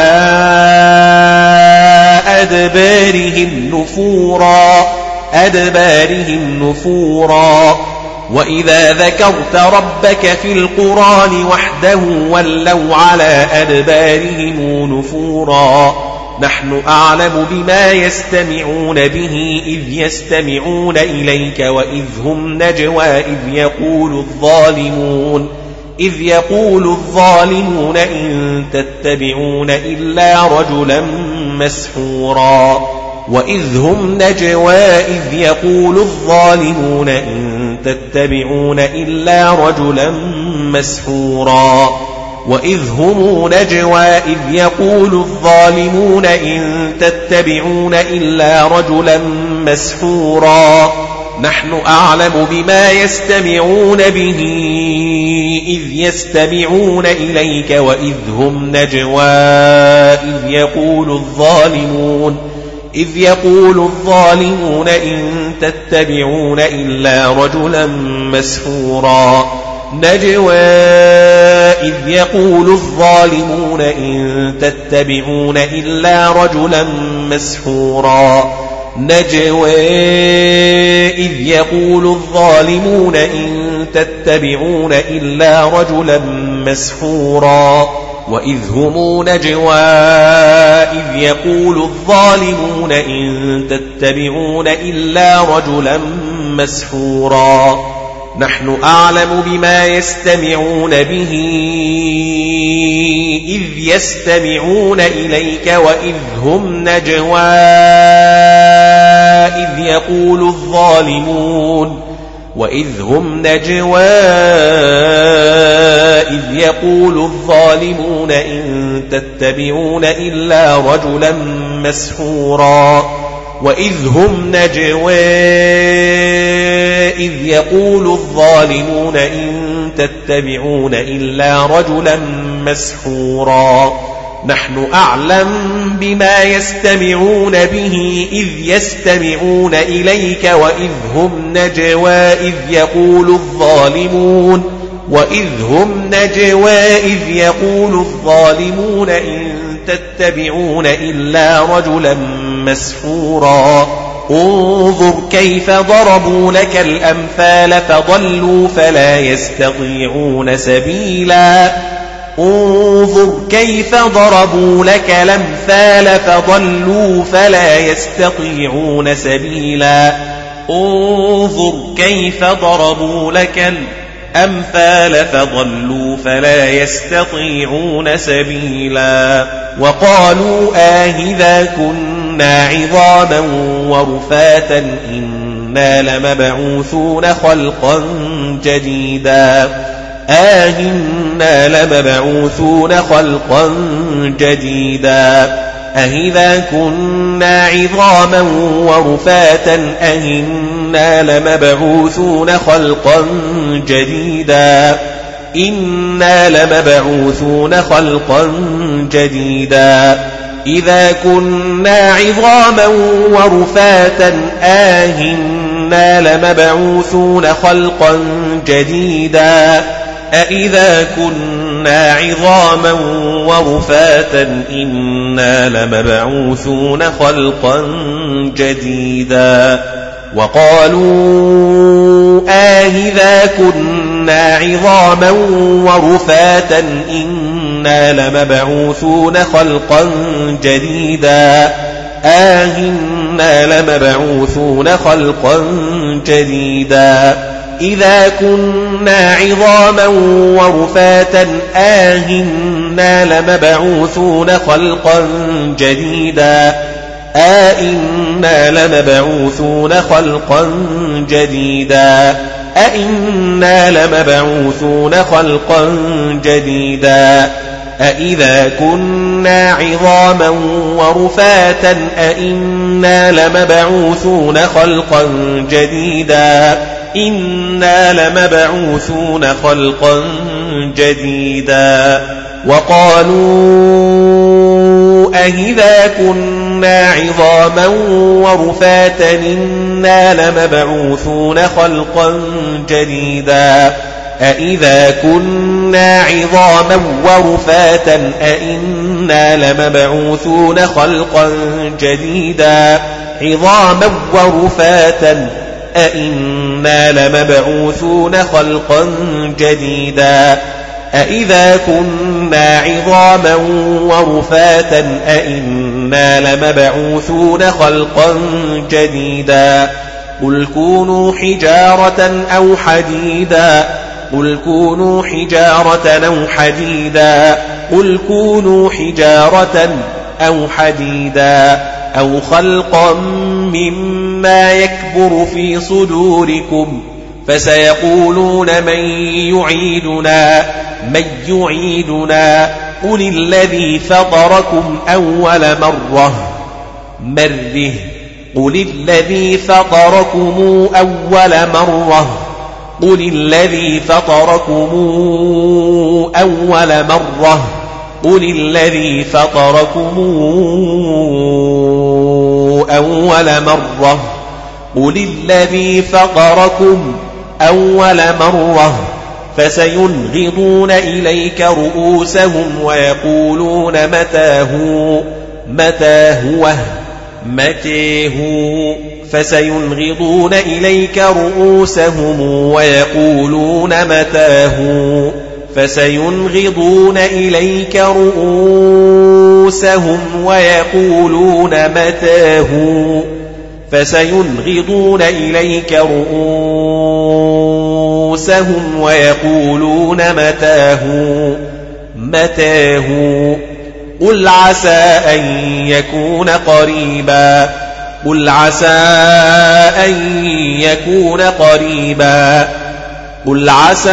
Speaker 1: أدبارهم نفورا أدبارهم نفورا وإذا ذكرت ربك في القرآن وحده ولوا على أدبارهم نفورا نحن أعلم بما يستمعون به إذ يستمعون إليك وإذ هم نجوى إذ يقول الظالمون إذ يقول الظالمون إن تتبعون إلا رجلا مسحورا وإذ هم نجوى إذ يقول الظالمون إن تتبعون إلا رجلا مسحورا وإذ هم نجوى إذ يقول الظالمون إن تتبعون إلا رجلا مسحورا نحن أعلم بما يستمعون به إذ يستمعون إليك وإذ هم نجوى إذ يقول الظالمون إذ يقول الظالمون إن تتبعون إلا رجلا مسحورا نجوى إذ يقول الظالمون إن تتبعون إلا رجلا مسحورا نجوى إذ يقول الظالمون إن تتبعون إلا رجلا مسحورا وإذ هم نجوى إذ يقول الظالمون إن تتبعون إلا رجلا مسحورا نحن أعلم بما يستمعون به إذ يستمعون إليك وإذ هم نجوى إذ يقول الظالمون وإذ هم نجوى إذ يقول الظالمون إن تتبعون إلا رجلا مسحورا وإذ هم نجوى إذ يقول الظالمون إن تتبعون إلا رجلا مسحورا نحن أعلم بما يستمعون به إذ يستمعون إليك وإذ هم نجوى إذ يقول الظالمون وإذ هم نجوى إذ يقول الظالمون إن تتبعون إلا رجلا مسحورا انظر كيف ضربوا لك الأمثال فضلوا فلا يستطيعون سبيلا انظر كيف ضربوا لك الأمثال فضلوا فلا يستطيعون سبيلا انظر كيف ضربوا لك الأمثال فضلوا فلا يستطيعون سبيلا وقالوا آهذا كنا عظاما ورفاتا إنا لمبعوثون خلقا جديدا آهنا لمبعوثون خلقا جديدا أإذا كنا عظاما ورفاتا أإنا لمبعوثون خلقا جديدا إنا لمبعوثون خلقا جديدا إذا كنا عظاما ورفاتا أإنا لمبعوثون خلقا جديدا أإذا كنا عظاما ورفاتا إنا لمبعوثون خلقا جديدا وقالوا أإذا كنا عظاما ورفاتا إنا لمبعوثون خلقا جديدا أإنا لمبعوثون خلقا جديدا إذا كنا عظاما ورفاتا أإنا لمبعوثون خلقا جديدا أإنا لمبعوثون خلقا جديدا أإنا لمبعوثون خلقا جديدا أإذا كنا عظاما ورفاتا أإنا لمبعوثون خلقا جديدا إنا لمبعوثون خلقا جديدا وقالوا أإذا كنا عظاما ورفاتا إنا لمبعوثون خلقا جديدا أإذا كنا عظاما ورفاتا أإنا لمبعوثون خلقا جديدا عظاما ورفاتا أإنا لمبعوثون خلقا جديدا أإذا كنا عظاما ورفاتا أإنا لمبعوثون خلقا جديدا قل كونوا حجارة أو حديدا قل كونوا حجارة أو حديدا قل كونوا حجارة أو حديدا أو خلقا مما يكبر في صدوركم فسيقولون من يعيدنا من يعيدنا قل الذي فطركم أول مرة مره قل الذي فطركم أول مرة قل الذي فطركم أول مرة قل الذي فطركم أول مرة قل الذي فطركم أول مرة فسينغضون إليك رؤوسهم ويقولون متى هو متى هو متى هو فسينغضون إليك رؤوسهم ويقولون متى هو فسينغضون إليك رؤوسهم ويقولون متى هو فسينغضون إليك رؤوسهم ويقولون متى هو متى هو قل عسى أن يكون قريبا قل عسى أن يكون قريبا قل عسى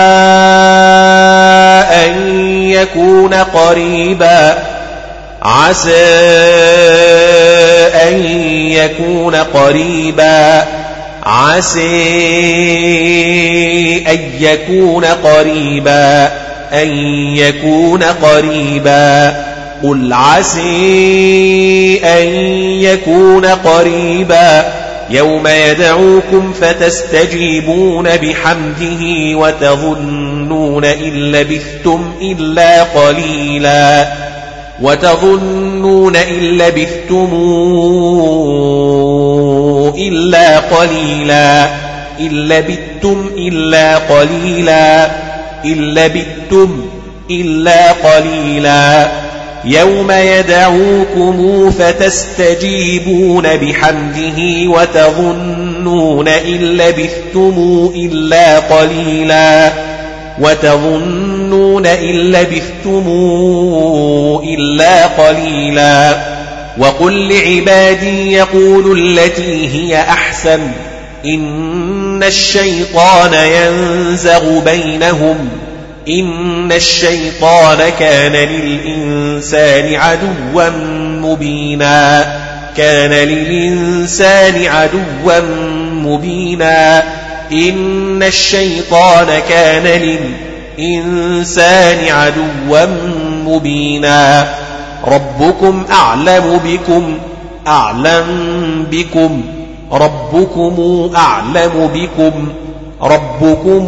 Speaker 1: أن يكون قريبا عسى أن يكون قريبا عسى أن يكون قريبا أن يكون قريبا قل عسى أن يكون قريبا يوم يدعوكم فتستجيبون بحمده وتظنون إن لبثتم إلا قليلا وتظنون إن لبثتم إلا قليلا إن لبثتم إلا قليلا إن لبثتم إلا قليلا يوم يدعوكم فتستجيبون بحمده وتظنون إن لبثتم إلا قليلا وتظنون إن لبثتم إلا قليلا وقل لعبادي يقولوا التي هي أحسن إن الشيطان ينزغ بينهم إن الشيطان كان للإنسان عدوا مبينا كان للإنسان عدوا مبينا إن الشيطان كان للإنسان عدوا مبينا ربكم أعلم بكم أعلم بكم ربكم أعلم بكم ربكم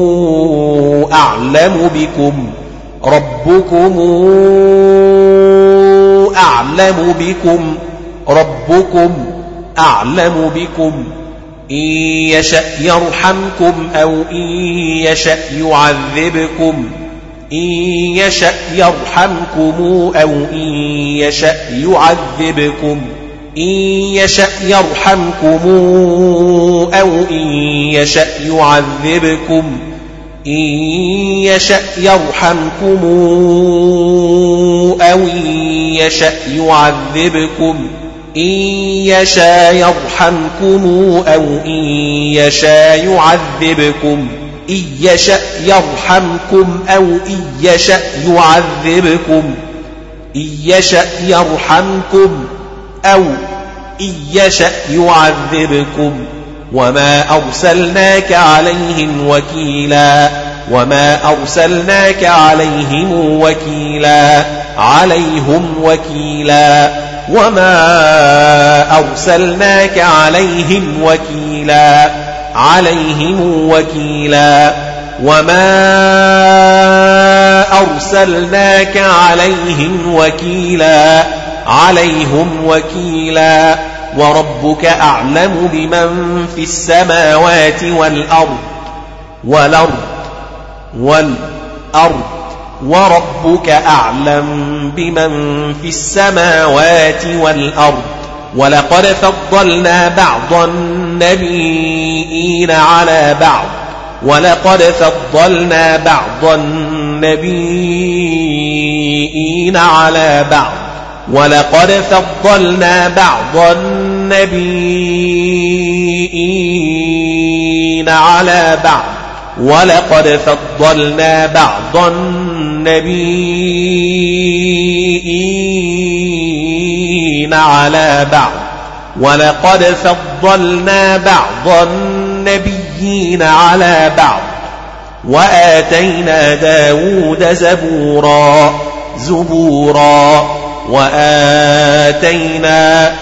Speaker 1: أعلم بكم ربكم أعلم بكم ربكم أعلم بكم إن يشأ يرحمكم أو إن يشأ يعذبكم إن يشأ يرحمكم أو إن يشأ يعذبكم إن يشأ يرحمكم أو إن يشأ يعذبكم إن يشأ يرحمكم أو إن يشأ يعذبكم إن يشاء يرحمكم أو إن يشاء يعذبكم إن يشأ يرحمكم أو إن يشأ يعذبكم إن يشأ يرحمكم أو إن يشأ يعذبكم وما أرسلناك عليهم وكيلا وما أرسلناك عليهم وكيلا عليهم وكيلا وما أرسلناك عليهم وكيلا عليهم وكيلا وما أرسلناك عليهم وكيلا عليهم وكيلا وربك أعلم بمن في السماوات والأرض والأرض والأرض وربك أعلم بمن في السماوات والأرض ولقد فضلنا بعض النبيين على بعض ولقد فضلنا بعض النبيين على بعض ولقد فضلنا بعض النبيين على بعض ولقد فضلنا بعض النبيين على بعض ولقد فضلنا بعض النبيين على بعض وآتينا داود زبورا زبورا وآتينا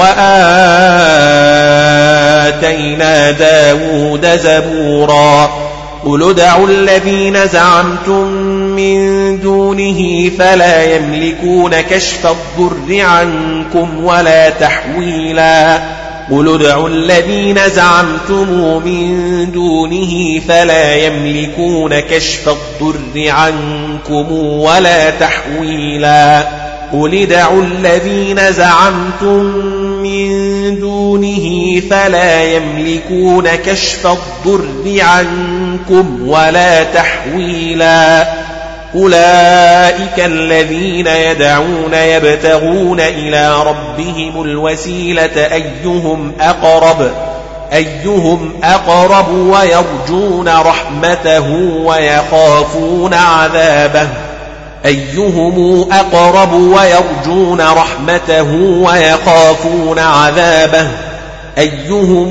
Speaker 1: وآتينا داود زبورا قل ادعوا الذين زعمتم من دونه فلا يملكون كشف الضر عنكم ولا تحويلا قل ادعوا الذين زعمتم من دونه فلا يملكون كشف الضر عنكم ولا تحويلا قل ادعوا الذين زعمتم من دونه فلا يملكون كشف الضر عنكم ولا تحويلا أولئك الذين يدعون يبتغون إلى ربهم الوسيلة أيهم أقرب أيهم أقرب ويرجون رحمته ويخافون عذابه أيهم أقرب ويرجون رحمته ويخافون عذابه أيهم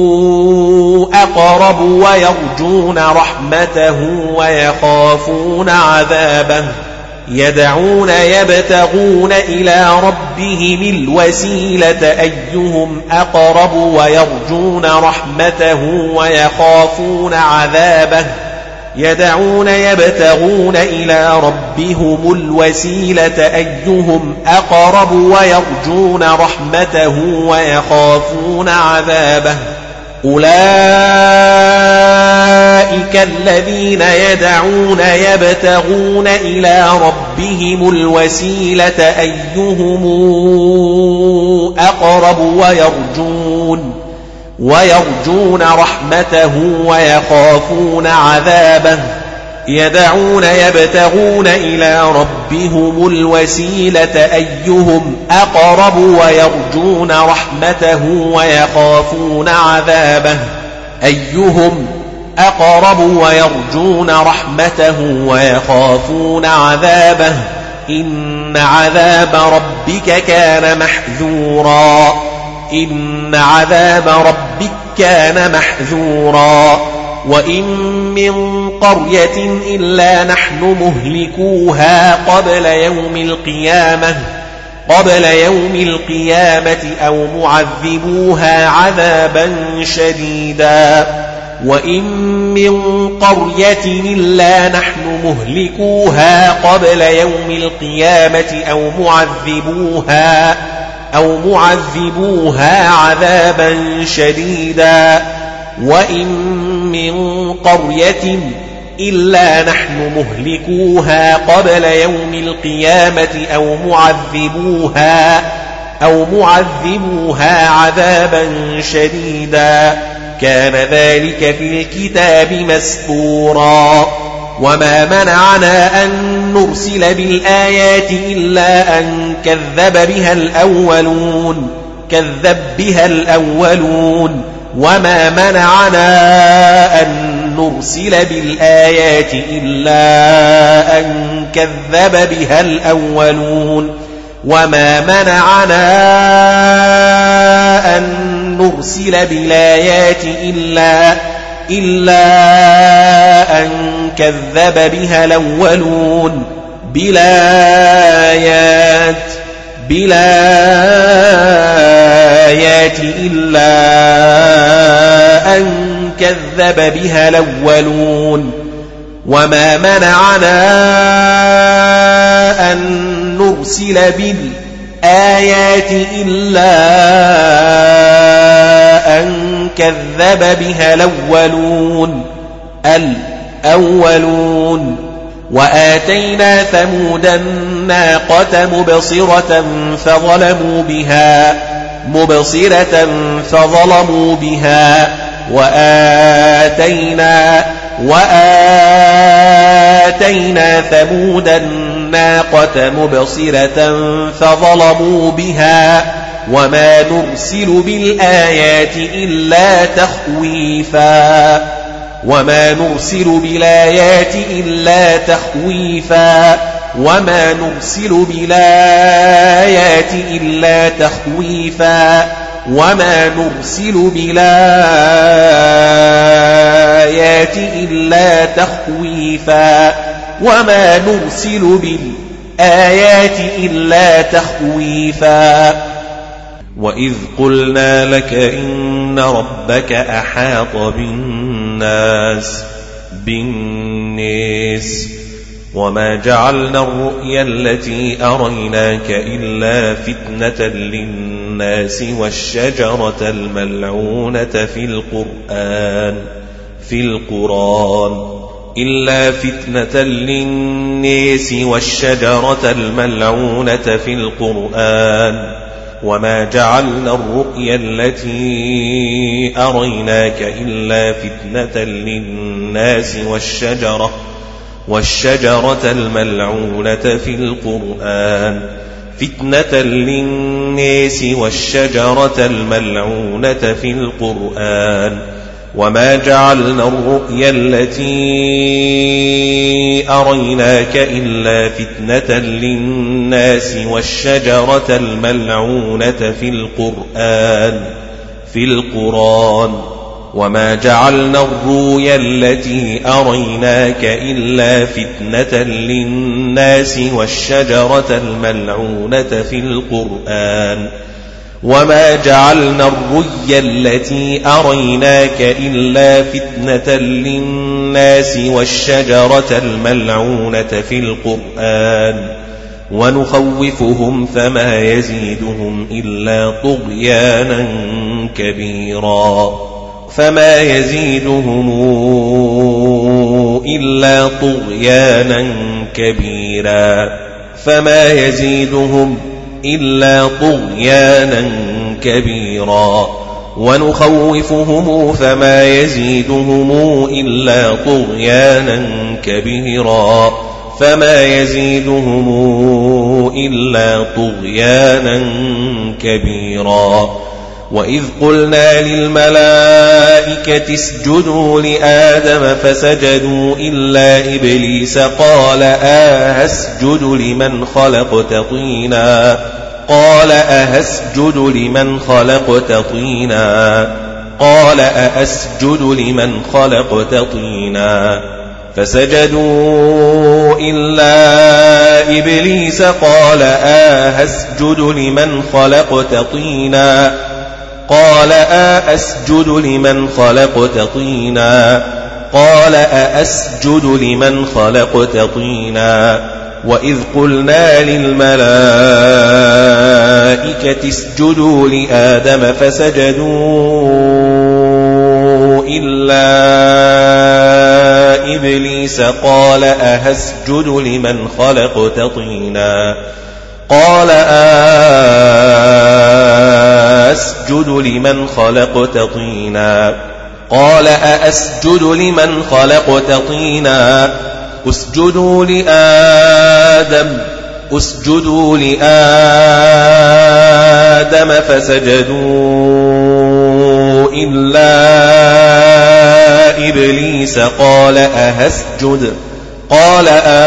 Speaker 1: أقرب ويرجون رحمته ويخافون عذابه يدعون يبتغون إلى ربهم الوسيلة أيهم أقرب ويرجون رحمته ويخافون عذابه يدعون يبتغون إلى ربهم الوسيلة أيهم أقرب ويرجون رحمته ويخافون عذابه أولئك الذين يدعون يبتغون إلى ربهم الوسيلة أيهم أقرب ويرجون ويرجون رحمته ويخافون عذابه يدعون يبتغون إلى ربهم الوسيلة أيهم أقرب ويرجون رحمته ويخافون عذابه أيهم أقرب ويرجون رحمته ويخافون عذابه إن عذاب ربك كان محذورا إن عذاب ربك كان محذورا وإن من قرية إلا نحن مهلكوها قبل يوم القيامة قبل يوم القيامة أو معذبوها عذابا شديدا وإن من قرية إلا نحن مهلكوها قبل يوم القيامة أو معذبوها أو معذبوها عذابا شديدا وإن من قرية إلا نحن مهلكوها قبل يوم القيامة أو معذبوها أو معذبوها عذابا شديدا كان ذلك في الكتاب مسطورا وما منعنا أن نرسل بالآيات إلا أن كذب بها الأولون كذب بها الأولون وما منعنا أن نرسل بالآيات إلا أن كذب بها الأولون وما منعنا أن نرسل بالآيات إلا إلا أن كذب بها الأولون بالآيات بالآيات إلا أن كذب بها الأولون وما منعنا أن نرسل بالآيات إلا أن كذب بها الأولون الأولون وآتينا ثمود الناقة مبصرة فظلموا بها مبصرة فظلموا بها وآتينا وآتينا ثمود الناقة مبصرة فظلموا بها وما نرسل بالآيات إلا تخويفا وما نرسل بالآيات إلا تخويفا وما نرسل بالآيات إلا تخويفا وما نرسل بالآيات إلا تخويفا وما نرسل بالآيات إلا تخويفا وإذ قلنا لك إن ربك أحاط بالناس بالناس وما جعلنا الرؤيا التي أريناك إلا فتنة للناس والشجرة الملعونة في القرآن في القرآن إلا فتنة للناس والشجرة الملعونة في القرآن وما جعلنا الرؤيا التي أريناك إلا فتنة للناس والشجرة والشجرة الملعونة في القرآن فتنة للناس والشجرة الملعونة في القرآن وما جعلنا الرؤيا التي أريناك إلا فتنة للناس والشجرة الملعونة في القرآن في القرآن وما جعلنا الرؤيا التي أريناك إلا فتنة للناس والشجرة الملعونة في القرآن وما جعلنا الرؤيا التي أريناك إلا فتنة للناس والشجرة الملعونة في القرآن ونخوفهم فما يزيدهم إلا طغيانا كبيرا فما يزيدهم إلا طغيانا كبيرا فما يزيدهم إلا طغيانا كبيرا ونخوفهم فما يزيدهم إلا طغيانا كبيرا فما يزيدهم إلا طغيانا كبيرا وإذ قلنا للملائكة اسجدوا لآدم فسجدوا إلا إبليس قال أهسجد لمن خلقت طينا قال أهسجد لمن خلقت طينا قال أأسجد لمن خلقت طينا فسجدوا إلا إبليس قال أهسجد لمن خلقت طينا قال أأسجد لمن خلقت طينا قال أأسجد لمن خلقت طينا وإذ قلنا للملائكة اسجدوا لآدم فسجدوا إلا إبليس قال أهسجد لمن خلقت طينا قال أسجد لمن خلقت طينا قال أأسجد لمن خلقت طينا اسجدوا لآدم اسجدوا لآدم فسجدوا إلا إبليس قال أهسجد قال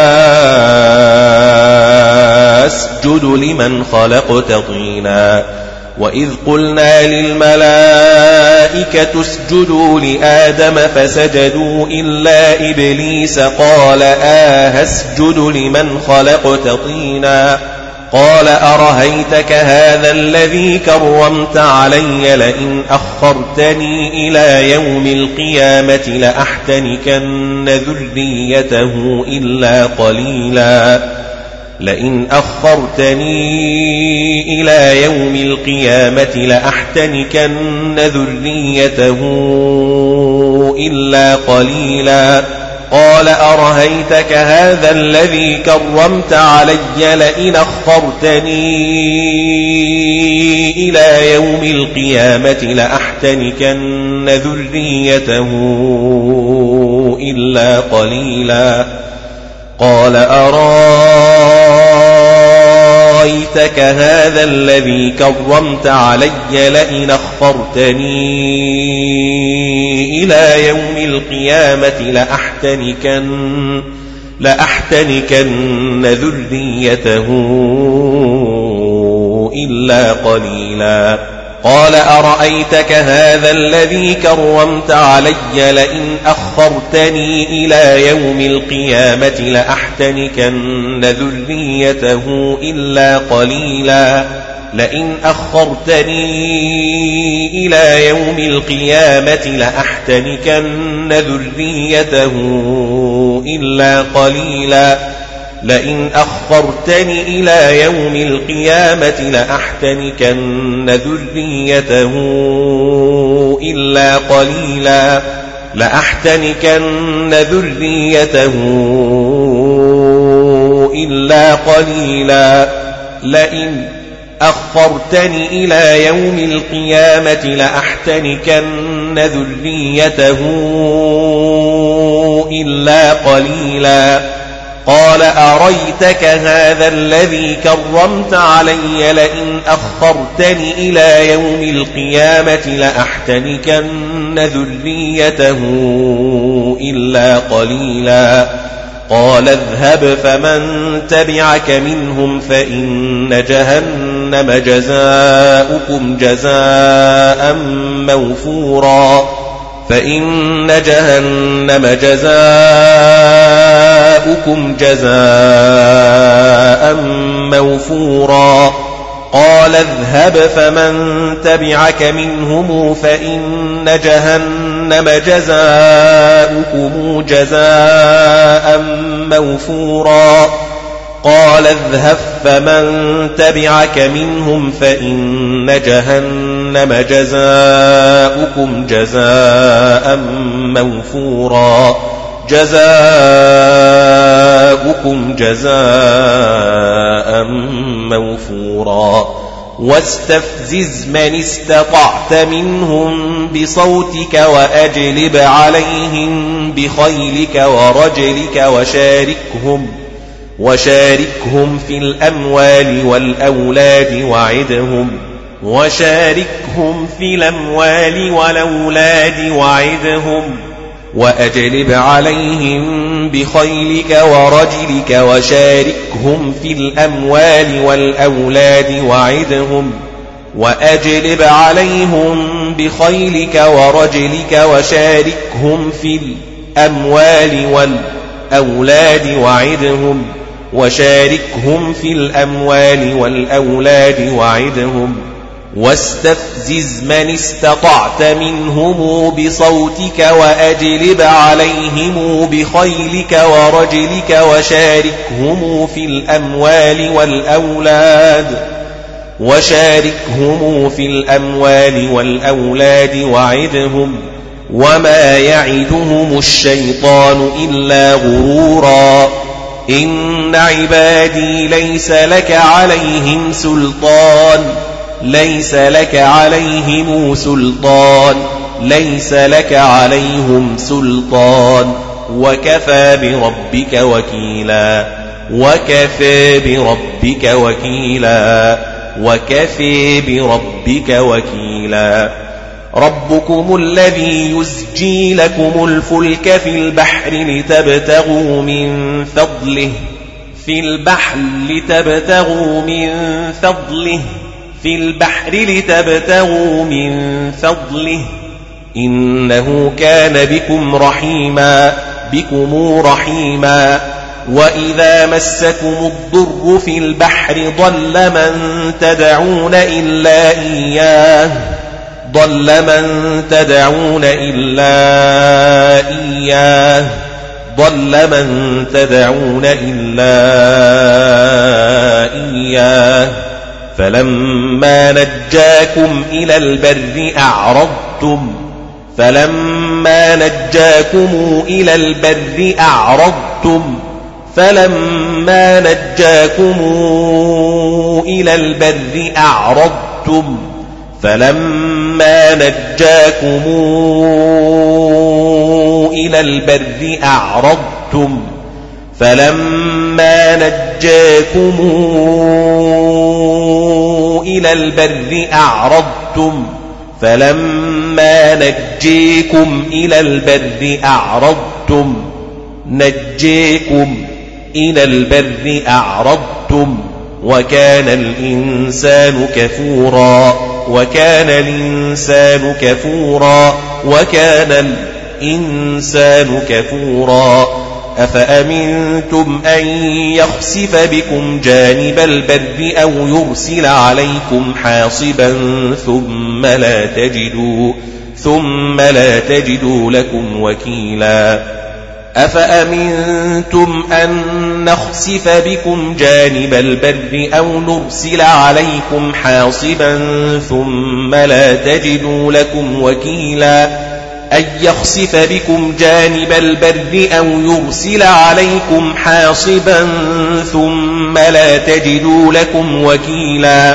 Speaker 1: أسجد لمن خلقت طينا وإذ قلنا للملائكة اسجدوا لآدم فسجدوا إلا إبليس قال أهسجد لمن خلقت طينا قال أرهيتك هذا الذي كرمت علي لئن أخرتني إلى يوم القيامة لأحتنكن ذريته إلا قليلا لئن أخرتني إلى يوم القيامة لأحتنكن ذريته إلا قليلا قال أرهيتك هذا الذي كرمت علي لئن أخرتني إلى يوم القيامة لأحتنكن ذريته إلا قليلا قال أرأيتك هذا الذي كرمت علي لئن أخرتني إلى يوم القيامة لأحتنكن لأحتنكن ذريته إلا قليلا قال أرأيتك هذا الذي كرمت علي لئن أخرتني إلى يوم القيامة لأحتنكن ذريته إلا قليلا لئن أخرتني إلى يوم القيامة لأحتنكن ذريته إلا قليلا لئن أخرتني إلى يوم القيامة لأحتنكن ذريته إلا قليلا لأحتنكن ذريته إلا قليلا لئن أخرتني إلى يوم القيامة لأحتنكن ذريته إلا قليلا قال أريتك هذا الذي كرمت علي لئن أخرتني إلى يوم القيامة لأحتنكن ذريته إلا قليلا قال اذهب فمن تبعك منهم فإن جهنم جزاؤكم جزاء موفورا فإن جهنم جزاؤكم جزاء موفورا قال اذهب فمن تبعك منهم فإن جهنم جزاؤكم جزاء موفورا قال اذهب فمن تبعك منهم فإن جهنم جزاؤكم جزاء موفورا جزاؤكم جزاء موفورا واستفزز من استطعت منهم بصوتك وأجلب عليهم بخيلك ورجلك وشاركهم وشاركهم في الأموال والأولاد وعدهم وشاركهم في الأموال والأولاد وعدهم وأجلب عليهم بخيلك ورجلك وشاركهم في الأموال والأولاد وعدهم وأجلب عليهم بخيلك ورجلك وشاركهم في الأموال والأولاد وعدهم وشاركهم في الأموال والأولاد وعدهم واستفزز من استطعت منهم بصوتك وأجلب عليهم بخيلك ورجلك وشاركهم في الأموال والأولاد وشاركهم في الأموال والأولاد وعدهم وما يعدهم الشيطان إلا غرورا إن عبادي ليس لك عليهم سلطان ليس لك عليهم سلطان ليس لك عليهم سلطان وكفى بربك وكيلا وكفى بربك وكيلا وكفى بربك وكيلا ربكم الذي يزجي لكم الفلك في البحر لتبتغوا من فضله في البحر لتبتغوا من فضله في البحر لتبتغوا من فضله إنه كان بكم رحيما بكم رحيما وإذا مسكم الضر في البحر ضل من تدعون إلا إياه ضل من تدعون إلا إياه ضل من تدعون إلا إياه فلما نجاكم إلى البر أعرضتم فلما نجاكم إلى البر أعرضتم فلما نجاكم إلى البر أعرضتم فلما نجاكم إلى البر أعرضتم فلما نجاكم إلى البر أعرضتم فلما نجيكم إلى البر أعرضتم نجيكم إلى البر أعرضتم وكان الإنسان كفورا وكان الإنسان كفورا وكان الإنسان كفورا أفأمنتم أن يخسف بكم جانب البر أو يرسل عليكم حاصبا ثم لا تجدوا ثم لا تجدوا لكم وكيلا أفأمنتم أن نخسف بكم جانب البر أو نرسل عليكم حاصبا ثم لا تجدوا لكم وكيلا أن يخسف بكم جانب البر أو يرسل عليكم حاصبا ثم لا تجدوا لكم وكيلا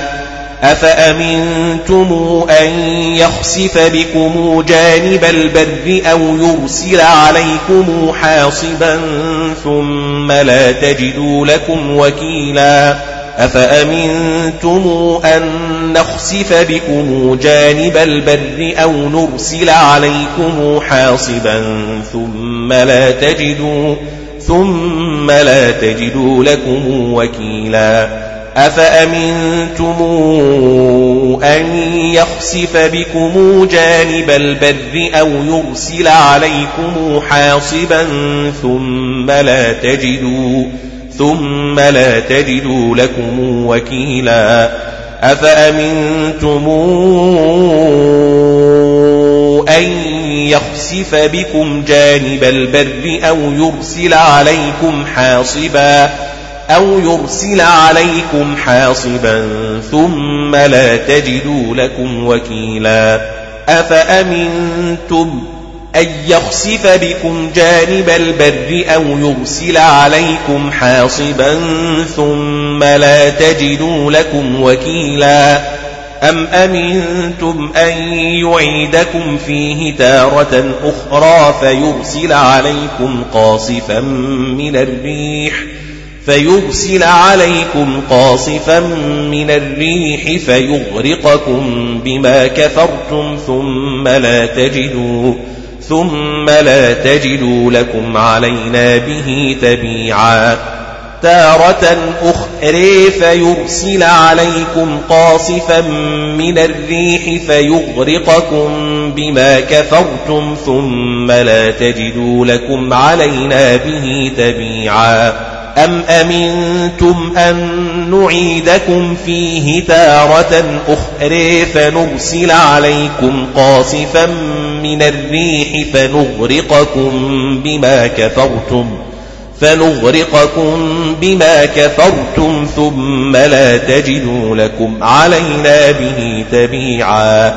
Speaker 1: أفأمنتم أن يخسف بكم جانب البر أو يرسل عليكم حاصبا ثم لا تجدوا لكم وكيلا أفأمنتم أن نخسف بكم جانب البر أو نرسل عليكم حاصبا ثم لا تجدوا ثم لا تجدوا لكم وكيلا أفأمنتم أن يخسف بكم جانب البر أو يرسل عليكم حاصبا ثم لا تجدوا ثم لا تجدوا لكم وكيلا أفأمنتم أن يخسف بكم جانب البر أو يرسل عليكم حاصبا أو يرسل عليكم حاصبا ثم لا تجدوا لكم وكيلا أفأمنتم أن يخسف بكم جانب البر أو يرسل عليكم حاصبا ثم لا تجدوا لكم وكيلا أم أمنتم أن يعيدكم فيه تارة أخرى فيرسل عليكم قاصفا من الريح فيرسل عليكم قاصفا من الريح فيغرقكم بما كفرتم ثم لا تجدوا ثم لا تجدوا لكم علينا به تبيعا تارة أخرى فيرسل عليكم قاصفا من الريح فيغرقكم بما كفرتم ثم لا تجدوا لكم علينا به تبيعا أم أمنتم أن نعيدكم فيه تارة أخرى فنرسل عليكم قاصفا من الريح فنغرقكم بما كفرتم فنغرقكم بما كفرتم ثم لا تجدوا لكم علينا به تبيعا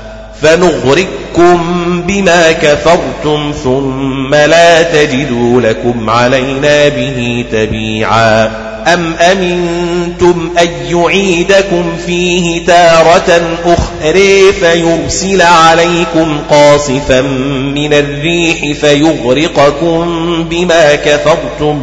Speaker 1: فنغرقكم بما كفرتم ثم لا تجدوا لكم علينا به تبيعا أم أمنتم أن يعيدكم فيه تارة أخرى فيرسل عليكم قاصفا من الريح فيغرقكم بما كفرتم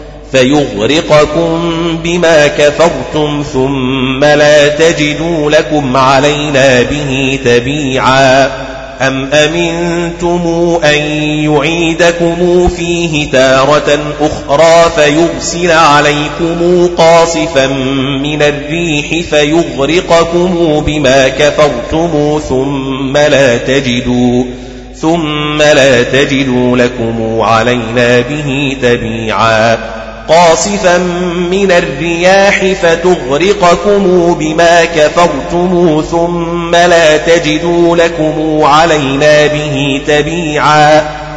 Speaker 1: فيغرقكم بما كفرتم ثم لا تجدوا لكم علينا به تبيعا أم أمنتم أن يعيدكم فيه تارة أخرى فيرسل عليكم قاصفا من الريح فيغرقكم بما كفرتم ثم لا تجدوا ثم لا تجدوا لكم علينا به تبيعا قاصفا من الرياح فتغرقكم بما كفرتم ثم لا تجدوا لكم علينا به تبيعا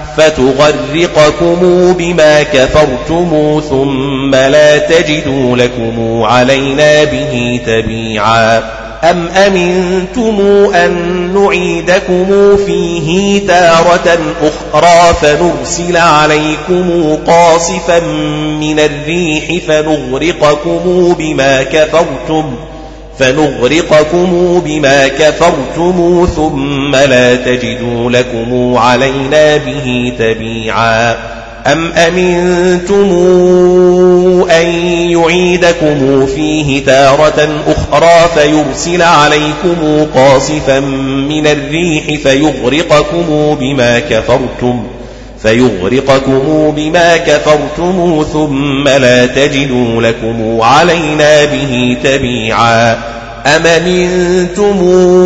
Speaker 1: فتغرقكم بما كفرتم ثم لا تجدوا لكم علينا به تبيعا أم أمنتم أن نعيدكم فيه تارة أخرى فنرسل عليكم قاصفا من الريح فنغرقكم بما كفرتم فنغرقكم بما كفرتم ثم لا تجدوا لكم علينا به تبيعا أم أمنتم أن يعيدكم فيه تارة أخرى فيرسل عليكم قاصفا من الريح فيغرقكم بما كفرتم فيغرقكم بما كفرتم ثم لا تجدوا لكم علينا به تبيعا أم أمنتم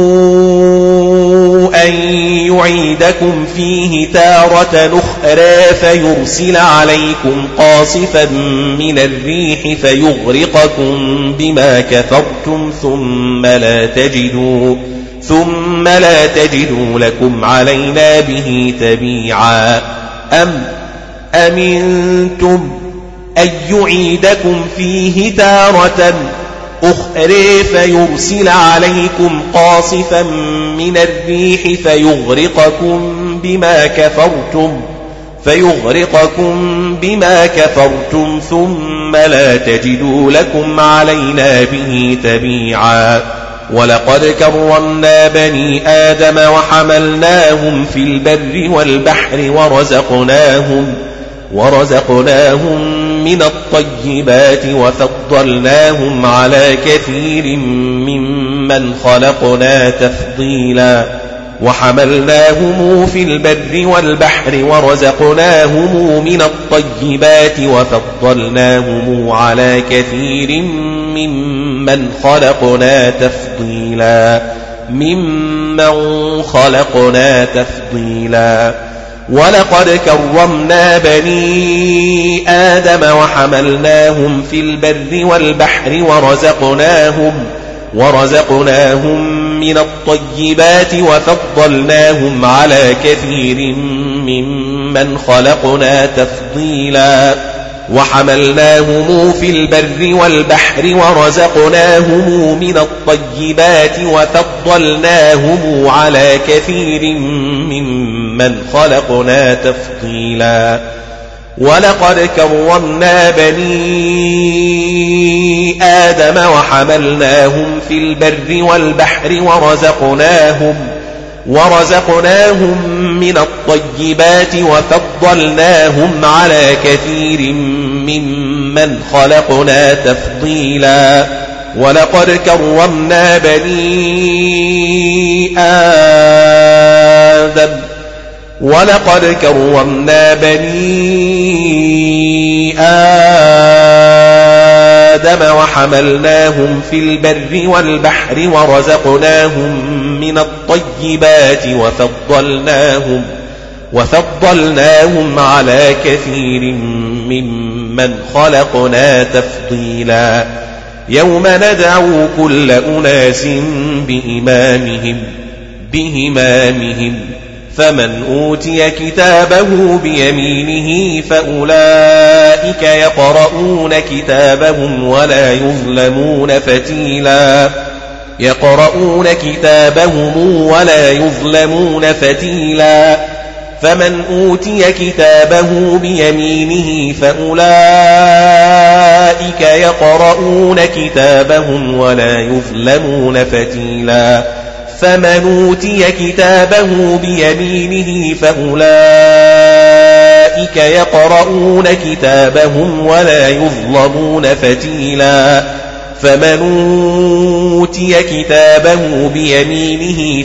Speaker 1: أن يعيدكم فيه تارة أخرى فيرسل عليكم قاصفا من الريح فيغرقكم بما كفرتم ثم لا تجدوا ثم لا تجدوا لكم علينا به تبيعا أم أمنتم أن يعيدكم فيه تارة أخرى فيرسل عليكم قاصفا من الريح فيغرقكم بما كفرتم فيغرقكم بما كفرتم ثم لا تجدوا لكم علينا به تبيعا ولقد كرمنا بني آدم وحملناهم في البر والبحر ورزقناهم ورزقناهم من الطيبات وفضلناهم على كثير ممن خلقنا تفضيلا وحملناهم في البر والبحر ورزقناهم من الطيبات وفضلناهم على كثير ممن خلقنا تفضيلا ممن خلقنا تفضيلا ولقد كرمنا بني آدم وحملناهم في البر والبحر ورزقناهم ورزقناهم من الطيبات وفضلناهم على كثير ممن خلقنا تفضيلا وحملناهم في البر والبحر ورزقناهم من الطيبات وفضلناهم على كثير ممن خلقنا تفضيلا ولقد كرمنا بني آدم وحملناهم في البر والبحر ورزقناهم ورزقناهم من الطيبات وفضلناهم وفضلناهم على كثير ممن خلقنا تفضيلا ولقد كرمنا بني آدم ولقد كرمنا بني آدم وحملناهم في البر والبحر ورزقناهم من الطيبات وفضلناهم وفضلناهم على كثير ممن خلقنا تفضيلا يوم ندعو كل أناس بإمامهم بإمامهم فمن أوتي كتابه بيمينه فأولئك يقرؤون كتابهم ولا يظلمون فتيلا يقرؤون كتابهم ولا يظلمون فتيلا فمن أوتي كتابه بيمينه فأولئك يقرؤون كتابهم ولا يظلمون فتيلا فمن أوتي كتابه بيمينه فأولئك يقرؤون كتابهم ولا يظلمون فتيلا فمن أوتي كتابه بيمينه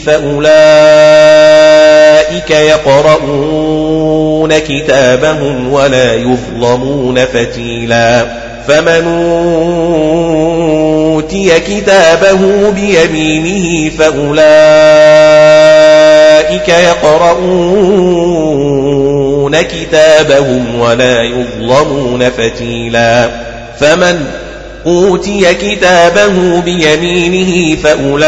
Speaker 1: فأولئك يقرؤون كتابهم ولا يظلمون فتيلا فمن أوتي كتابه بيمينه فأولئك يقرؤون كتابهم ولا يظلمون فتيلا فمن أوتي كتابه بيمينه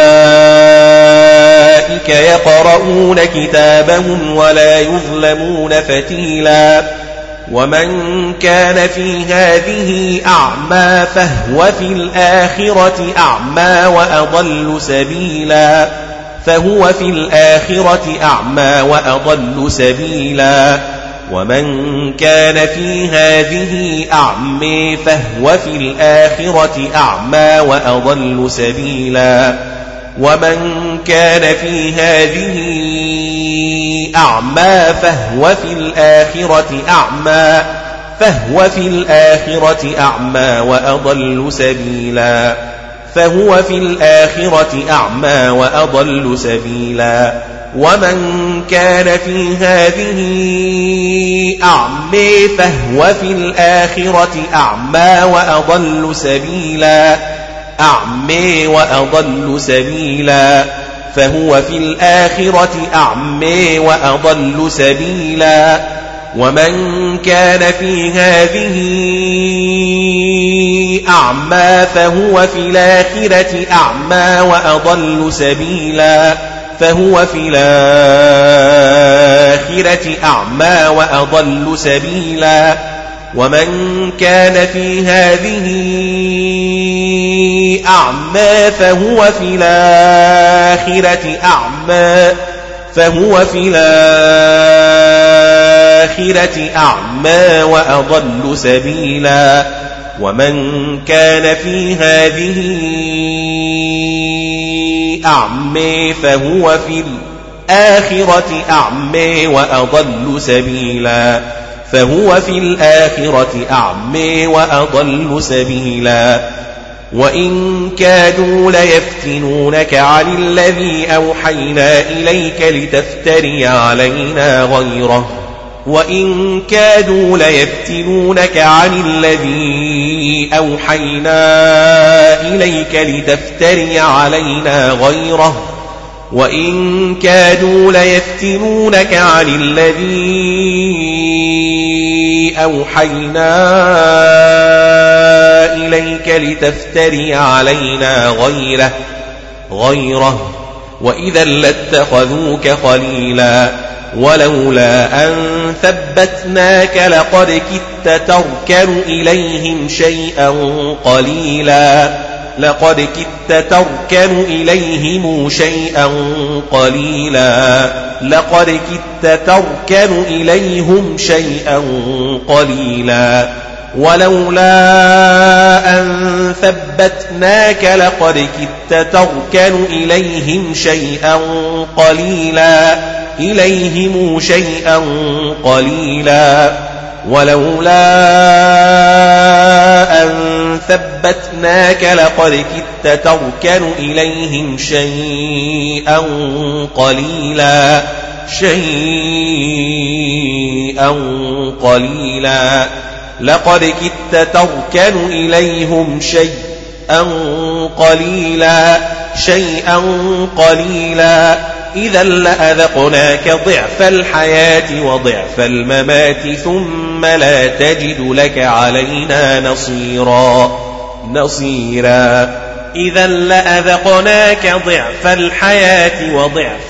Speaker 1: فأولئك يقرؤون كتابهم ولا يظلمون فتيلا ومن كان في هذه أعمى فهو في الآخرة أعمى وأضل سبيلا فهو في الآخرة أعمى وأضل سبيلا ومن كان في هذه أعمى فهو في الآخرة أعمى وأضل سبيلا ومن كان في هذه أعمى فهو في الآخرة أعمى فهو في الآخرة أعمى وأضل سبيلا فهو في الآخرة أعمى وأضل سبيلا ومن كان في هذه أعمى فهو في الآخرة أعمى وأضل سبيلا أعمى وأضل سبيلا فهو في الآخرة أعمى وأضل سبيلا ومن كان في هذه أعمى فهو في الآخرة أعمى وأضل سبيلا فهو في الآخرة أعمى وأضل سبيلا ومن كان في هذه أعمى فهو في الآخرة أعمى فهو في الآخرة أعمى وأضل سبيلا ومن كان في هذه أعمى فهو في الآخرة أعمى وأضل سبيلا فهو في الآخرة أعمى وأضل سبيلا وإن كادوا ليفتنونك عن الذي أوحينا إليك لتفتري علينا غيره وإن كادوا ليفتنونك عن الذي أوحينا إليك لتفتري علينا غيره وإن كادوا ليفتنونك عن الذي أوحينا إليك لتفتري علينا غيره غيره وإذا لاتخذوك خليلا ولولا أن ثبتناك لقد كدت تركن إليهم شيئا قليلا لقد كدت تركن إليهم شيئا قليلا لقد كدت تركن إليهم شيئا قليلا ولولا أن ثبتناك لقد كدت تركن إليهم شيئا قليلا إليهم شيئا قليلا ولولا أن ثبتناك لقد كدت تركن إليهم شيئا قليلا شيئا قليلا لقد كدت تركن إليهم شيئا قليلا شيئا قليلا إذا لأذقناك ضعف الحياة وضعف الممات ثم لا تجد لك علينا نصيرا نصيرا إذا لأذقناك ضعف الحياة وضعف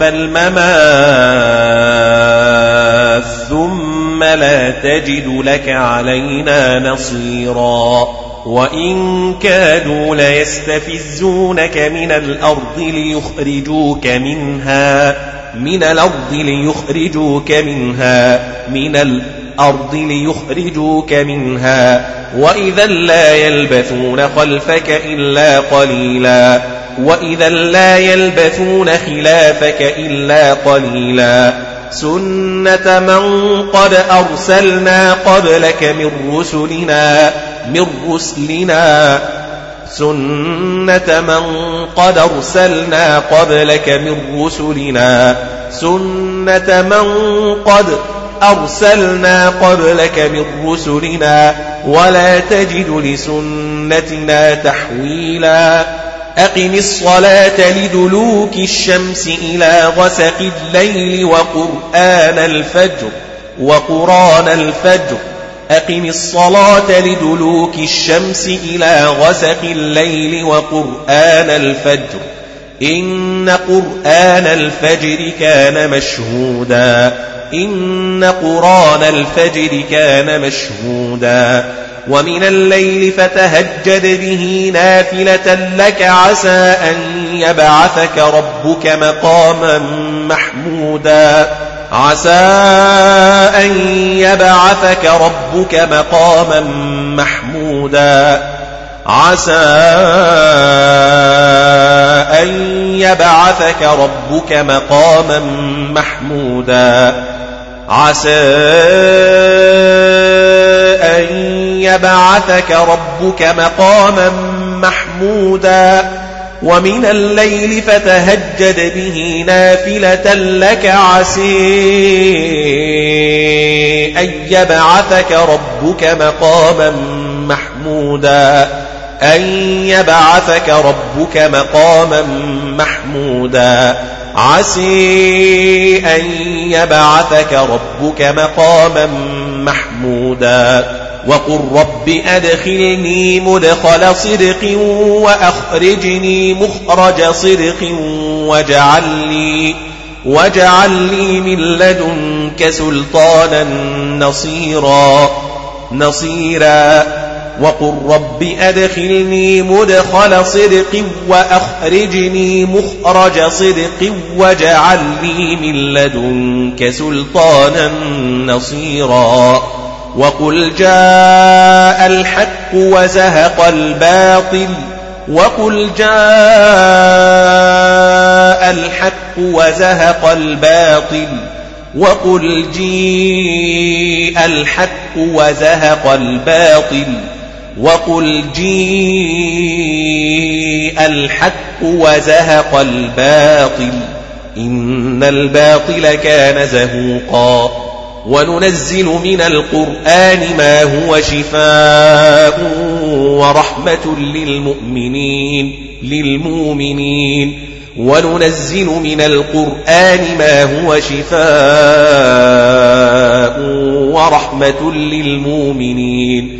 Speaker 1: الممات ثم لا تجد لك علينا نصيرا وإن كادوا ليستفزونك من الأرض ليخرجوك منها من الأرض ليخرجوك منها من الأرض ليخرجوك منها وإذا لا يلبثون خلفك إلا قليلا وإذا لا يلبثون خلافك إلا قليلا سنة من قد أرسلنا قبلك من رسلنا من رسلنا سنة من قد أرسلنا قبلك من رسلنا سنة من قد أرسلنا قبلك من رسلنا ولا تجد لسنتنا تحويلا أقم الصلاة لدلوك الشمس إلى غسق الليل وقرآن الفجر وقرآن الفجر أقم الصلاة لدلوك الشمس إلى غسق الليل وقرآن الفجر إن قرآن الفجر كان مشهودا إن قرآن الفجر كان مشهودا ومن الليل فتهجد به نافلة لك عسى أن يبعثك ربك مقاما محمودا عسى أن يبعثك ربك مقاما محمودا عسى أن يبعثك ربك مقاما محمودا عسى أن يبعثك ربك مقاما محمودا ومن الليل فتهجد به نافلة لك عسى أن يبعثك ربك مقاما محمودا أن يبعثك ربك مقاما محمودا عسى أن يبعثك ربك مقاما محمودا وقل رب أدخلني مدخل صدق وأخرجني مخرج صدق واجعل لي واجعل لي من لدنك سلطانا نصيرا نصيرا وقل رب أدخلني مدخل صدق وأخرجني مخرج صدق واجعل لي من لدنك سلطانا نصيرا وقل جاء الحق وزهق الباطل وقل جاء الحق وزهق الباطل وقل جيء الحق وزهق الباطل وقل جيء الحق وزهق الباطل إن الباطل كان زهوقا وننزل من القرآن ما هو شفاء ورحمة للمؤمنين للمؤمنين وننزل من القرآن ما هو شفاء ورحمة للمؤمنين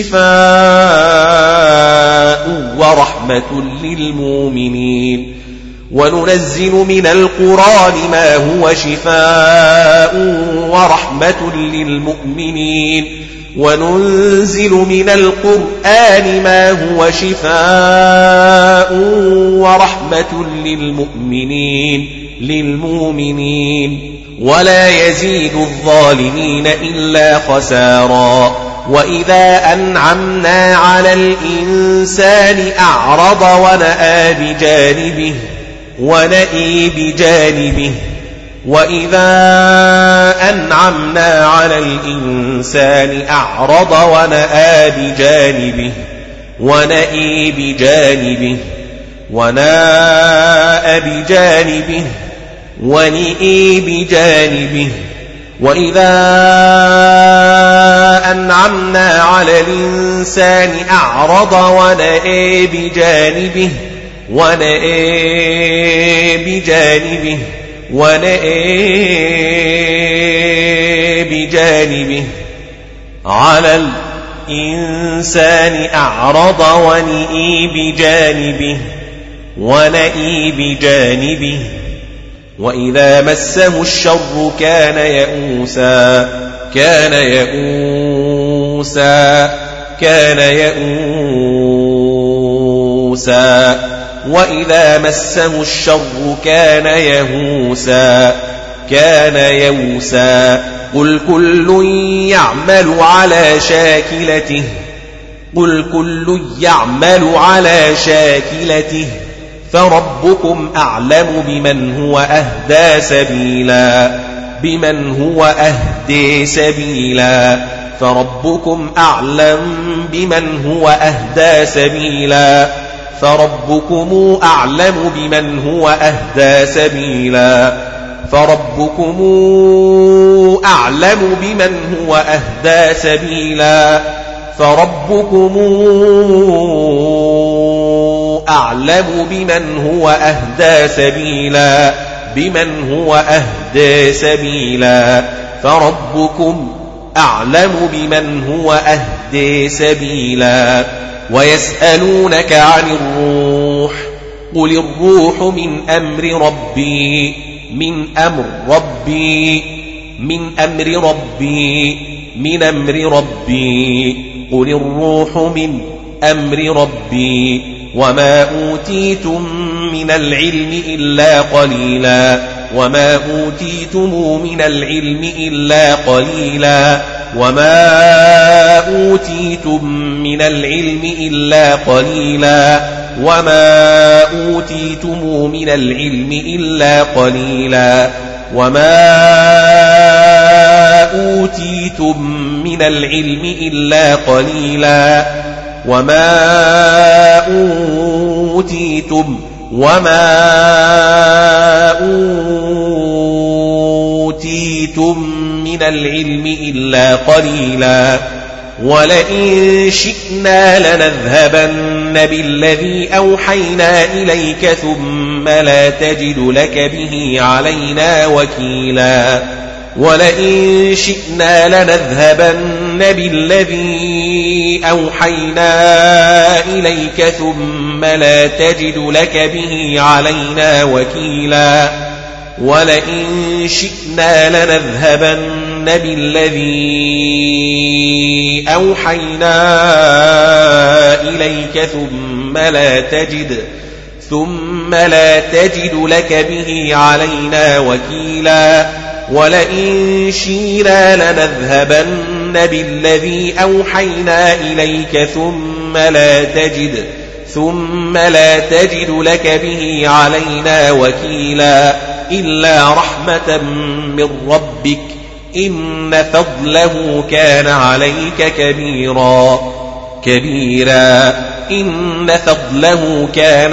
Speaker 1: شفاء ورحمة للمؤمنين وننزل من القرآن ما هو شفاء ورحمة للمؤمنين وننزل من القرآن ما هو شفاء ورحمة للمؤمنين للمؤمنين ولا يزيد الظالمين إلا خسارا وإذا أنعمنا على الإنسان أعرض ونأى بجانبه ونأي بجانبه وإذا أنعمنا على الإنسان أعرض ونأى بجانبه ونأي بجانبه وناء بجانبه ونئي بجانبه وإذا أنعمنا على الإنسان أعرض ونأى بجانبه ونأى بجانبه ونأى بجانبه على الإنسان أعرض ونئي بجانبه ونئي بجانبه وإذا مسه الشر كان يئوسا كان يئوسا كان يئوسا وإذا مسه الشر كان يهوسا كان يوسا قل كل يعمل على شاكلته قل كل يعمل على شاكلته فربكم أعلم بمن هو أهدى سبيلا بمن هو أهدى سبيلا فربكم أعلم بمن هو أهدى سبيلا فربكم أعلم بمن هو أهدى سبيلا فربكم أعلم بمن هو أهدى سبيلا فربكم أعلم بمن هو أهدى سبيلا بمن هو أهدى سبيلا فربكم أعلم بمن هو أهدى سبيلا ويسألونك عن الروح قل الروح من أمر ربي من أمر ربي من أمر ربي من أمر ربي قل الروح من أمر ربي وما أوتيتم من العلم إلا قليلا وما أوتيتم من العلم إلا قليلا وما أوتيتم من العلم إلا قليلا وما أوتيتم من العلم إلا قليلا وما أوتيتم من العلم إلا قليلا وما أوتيتم وما أوتيتم من العلم إلا قليلا ولئن شئنا لنذهبن بالذي أوحينا إليك ثم لا تجد لك به علينا وكيلا ولئن شئنا لنذهبن بالذي أوحينا إليك ثم لا تجد لك به علينا وكيلا ولئن شئنا لنذهبن بالذي أوحينا إليك ثم لا تجد ثم لا تجد لك به علينا وكيلا ولئن شئنا لنذهبن بالذي أوحينا إليك ثم لا تجد ثم لا تجد لك به علينا وكيلا إلا رحمة من ربك إن فضله كان عليك كبيرا كبيرا إن فضله كان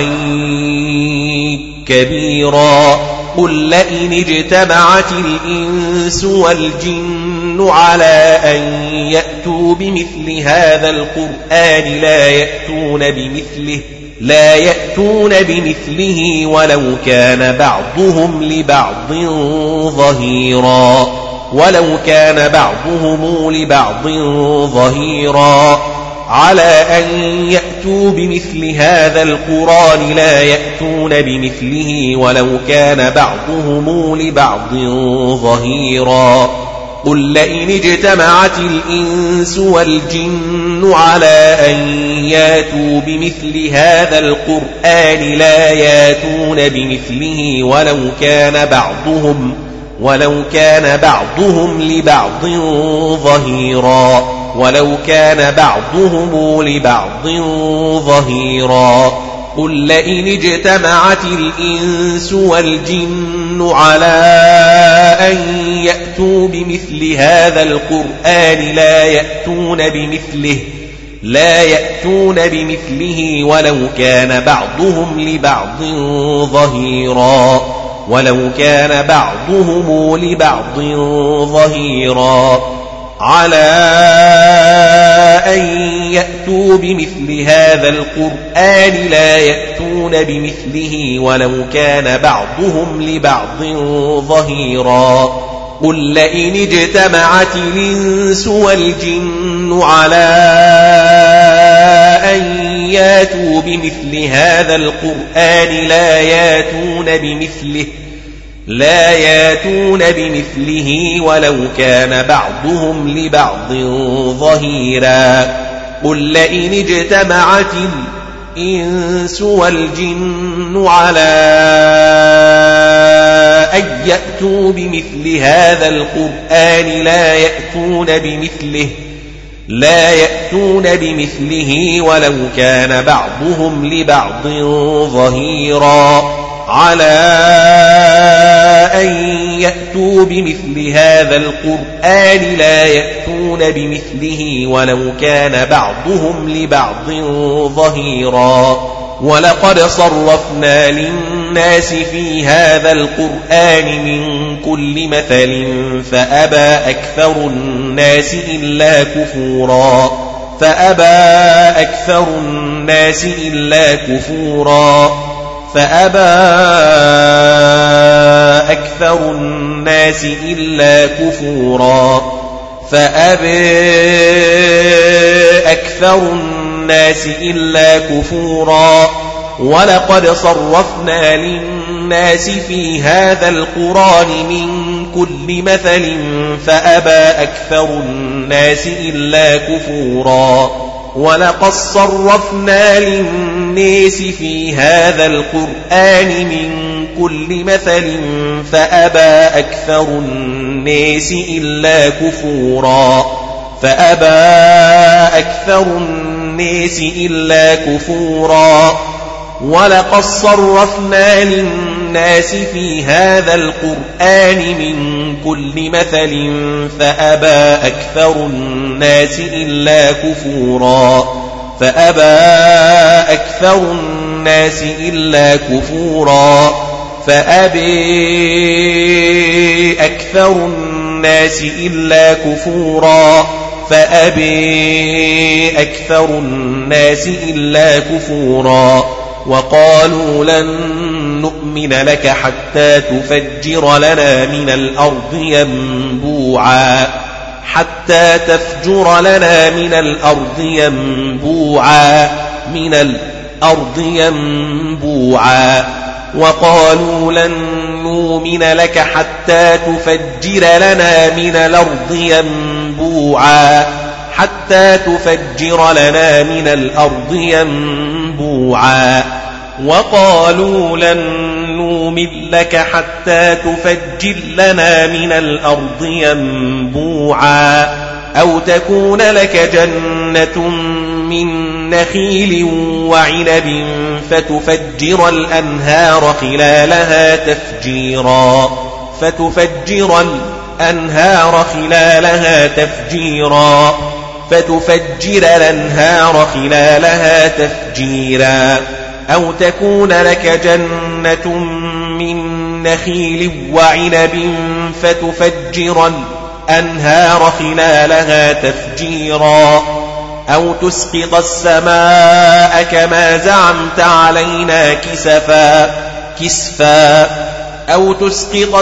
Speaker 1: عليك كبيرا قل لئن اجتمعت الإنس والجن على أن يأتوا بمثل هذا القرآن لا يأتون بمثله لا يأتون بمثله ولو كان بعضهم لبعض ظهيرا ولو كان بعضهم لبعض ظهيرا على أن يأتوا بمثل هذا القرآن لا يأتون بمثله ولو كان بعضهم لبعض ظهيرا قل لئن اجتمعت الإنس والجن على أن ياتوا بمثل هذا القرآن لا ياتون بمثله ولو كان بعضهم ولو كان بعضهم لبعض ظهيرا ولو كان بعضهم لبعض ظهيرا قل لئن اجتمعت الإنس والجن على أن يأتوا بمثل هذا القرآن لا يأتون بمثله لا يأتون بمثله ولو كان بعضهم لبعض ظهيرا ولو كان بعضهم لبعض ظهيرا على أن يأتوا بمثل هذا القرآن لا يأتون بمثله ولو كان بعضهم لبعض ظهيرا قل لئن اجتمعت الإنس والجن على أن ياتوا بمثل هذا القرآن لا ياتون بمثله لا ياتون بمثله ولو كان بعضهم لبعض ظهيرا قل لئن اجتمعت الإنس والجن على أن يأتوا بمثل هذا القرآن لا يأتون بمثله لا يأتون بمثله ولو كان بعضهم لبعض ظهيرا على أن يأتوا بمثل هذا القرآن لا يأتون بمثله ولو كان بعضهم لبعض ظهيرا ولقد صرفنا للناس في هذا القرآن من كل مثل فأبى أكثر الناس إلا كفورا فأبى أكثر الناس إلا كفورا فأبى أكثر الناس إلا كفورا فأبى أكثر الناس إلا كفورا ولقد صرفنا للناس في هذا القرآن من كل مثل فأبى أكثر الناس إلا كفورا ولقد صرفنا للناس في هذا القرآن من كل مثل فأبى أكثر الناس إلا كفورا فأبى أكثر الناس إلا كفورا ولقد صرفنا للناس في هذا القرآن من كل مثل فأبى أكثر الناس إلا كفورا فأبى أكثر الناس إلا كفورا فأبى أكثر الناس إلا كفورا فأبى أكثر الناس إلا كفورا وقالوا لن نؤمن لك حتى تفجر لنا من الأرض ينبوعا حتى تفجر لنا من الأرض ينبوعا من الأرض ينبوعا وقالوا لن نؤمن لك حتى تفجر لنا من الأرض ينبوعا حتى تفجر لنا من الأرض ينبوعا وقالوا لن نؤمن لك حتى تفجر لنا من الأرض ينبوعا أو تكون لك جنة من نخيل وعنب فتفجر الأنهار خلالها تفجيرا فتفجر الأنهار خلالها تفجيرا فتفجر الأنهار خلالها تفجيرا أو تكون لك جنة من نخيل وعنب فتفجر الأنهار خلالها تفجيرا أو تسقط السماء كما زعمت علينا كسفا كسفا أو تسقط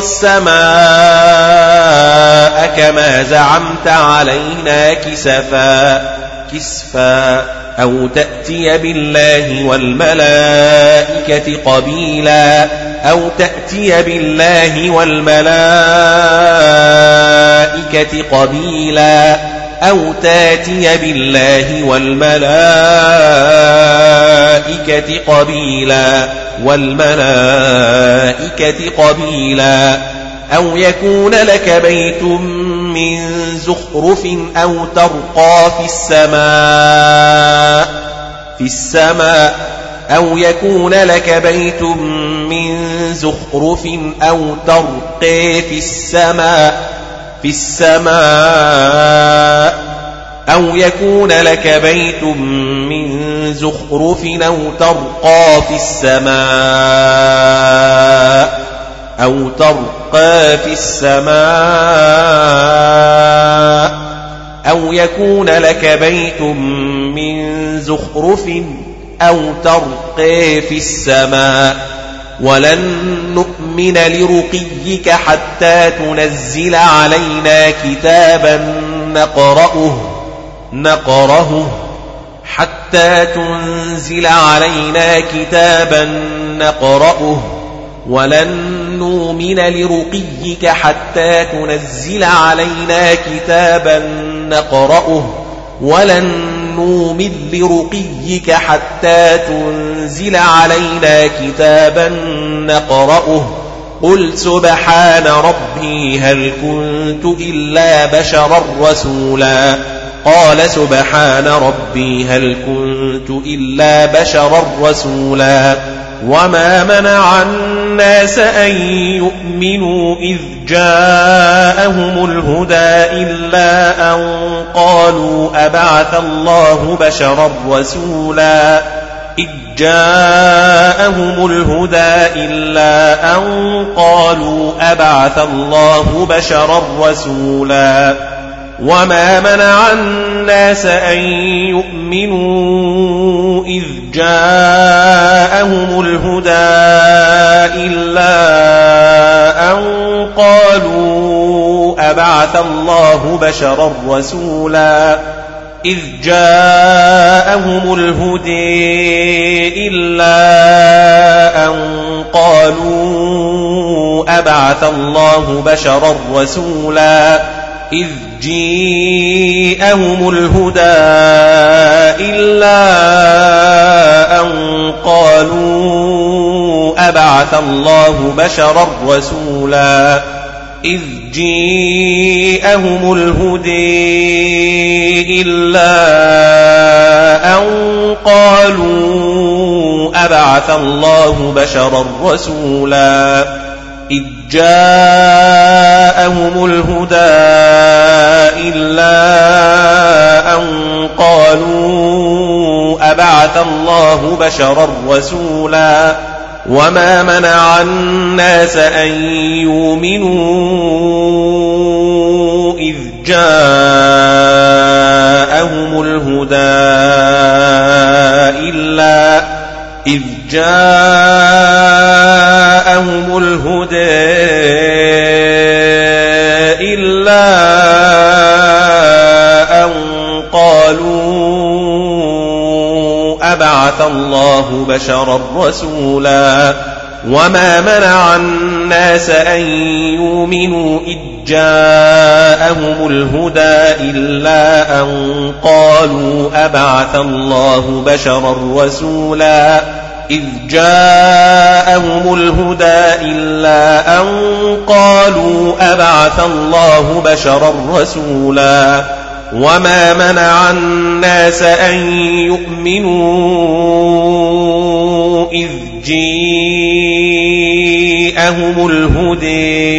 Speaker 1: السماء كما زعمت علينا كسفا كسفا أو تأتي بالله والملائكة قبيلا أو تأتي بالله والملائكة قبيلا أو تأتي بالله والملائكة قبيلا والملائكة قبيلا أو يكون لك بيت من زخرف أو ترقى في السماء في السماء أو يكون لك بيت من زخرف أو ترقى في السماء في السماء أو يكون لك بيت من زخرف أو ترقى في السماء أو ترقى في السماء أو يكون لك بيت من زخرف أو ترقى في السماء ولن نؤمن لرقيك حتى تنزل علينا كتابا نقرأه نقرأه حتى تنزل علينا كتابا نقرأه ولن نؤمن لرقيك حتى تنزل علينا كتابا نقرأه ولن نؤمن لرقيك حتى تنزل علينا كتابا نقرأه قل سبحان ربي هل كنت إلا بشرا رسولا قال سبحان ربي هل كنت إلا بشرا رسولا وما منع الناس أن يؤمنوا إذ جاءهم الهدى إلا أن قالوا أبعث الله بشرا رسولا إذ جاءهم الهدى إلا أن قالوا أبعث الله بشرا رسولا وما منع الناس أن يؤمنوا إذ جاءهم الهدى إلا أن قالوا أبعث الله بشرا رسولا إذ جاءهم الهدى إلا أن قالوا أبعث الله بشرا رسولا إذ جاءهم الهدى إلا أن قالوا أبعث الله بشرا رسولا إذ جاءهم الهدى إلا أن قالوا أبعث الله بشرا رسولا إذ جاءهم الهدى إلا أن قالوا أبعث الله بشرا رسولا وما منع الناس أن يؤمنوا إذ جاءهم الهدى إلا إذ جاءهم الهدى إلا أن قالوا أبعث الله بشرا رسولا وما منع الناس أن يؤمنوا إذ جاءهم الهدى إلا أن قالوا أبعث الله بشرا رسولا إذ جاءهم الهدى إلا أن قالوا أبعث الله بشرا رسولا وما منع الناس أن يؤمنوا إذ جاءهم الهدى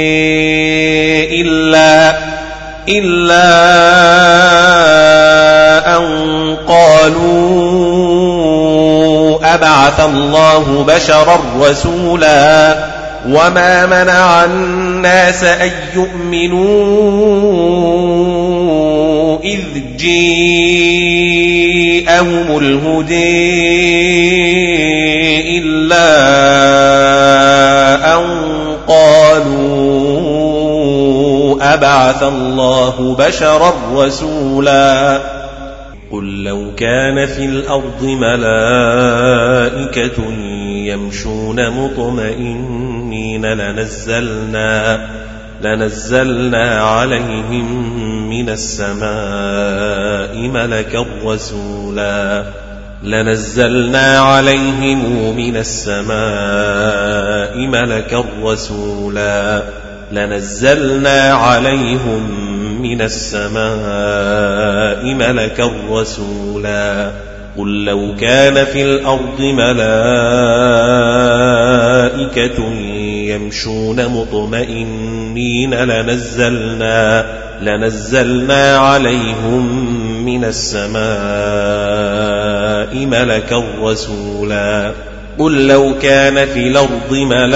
Speaker 1: إلا إلا أن قالوا أبعث الله بشرا رسولا وما منع الناس أن يؤمنوا إذ جاءهم الهدى إلا أن قالوا أبعث الله بشرا رسولا قل لو كان في الأرض ملائكة يمشون مطمئنين لنزلنا لنزلنا عليهم من السماء ملكا رسولا لنزلنا عليهم من السماء ملكا رسولا لنزلنا عليهم من السماء ملكا رسولا قل لو كان في الأرض ملائكة يمشون مطمئنين لنزلنا, لنزلنا عليهم من السماء ملكا رسولا قل لو كان في الأرض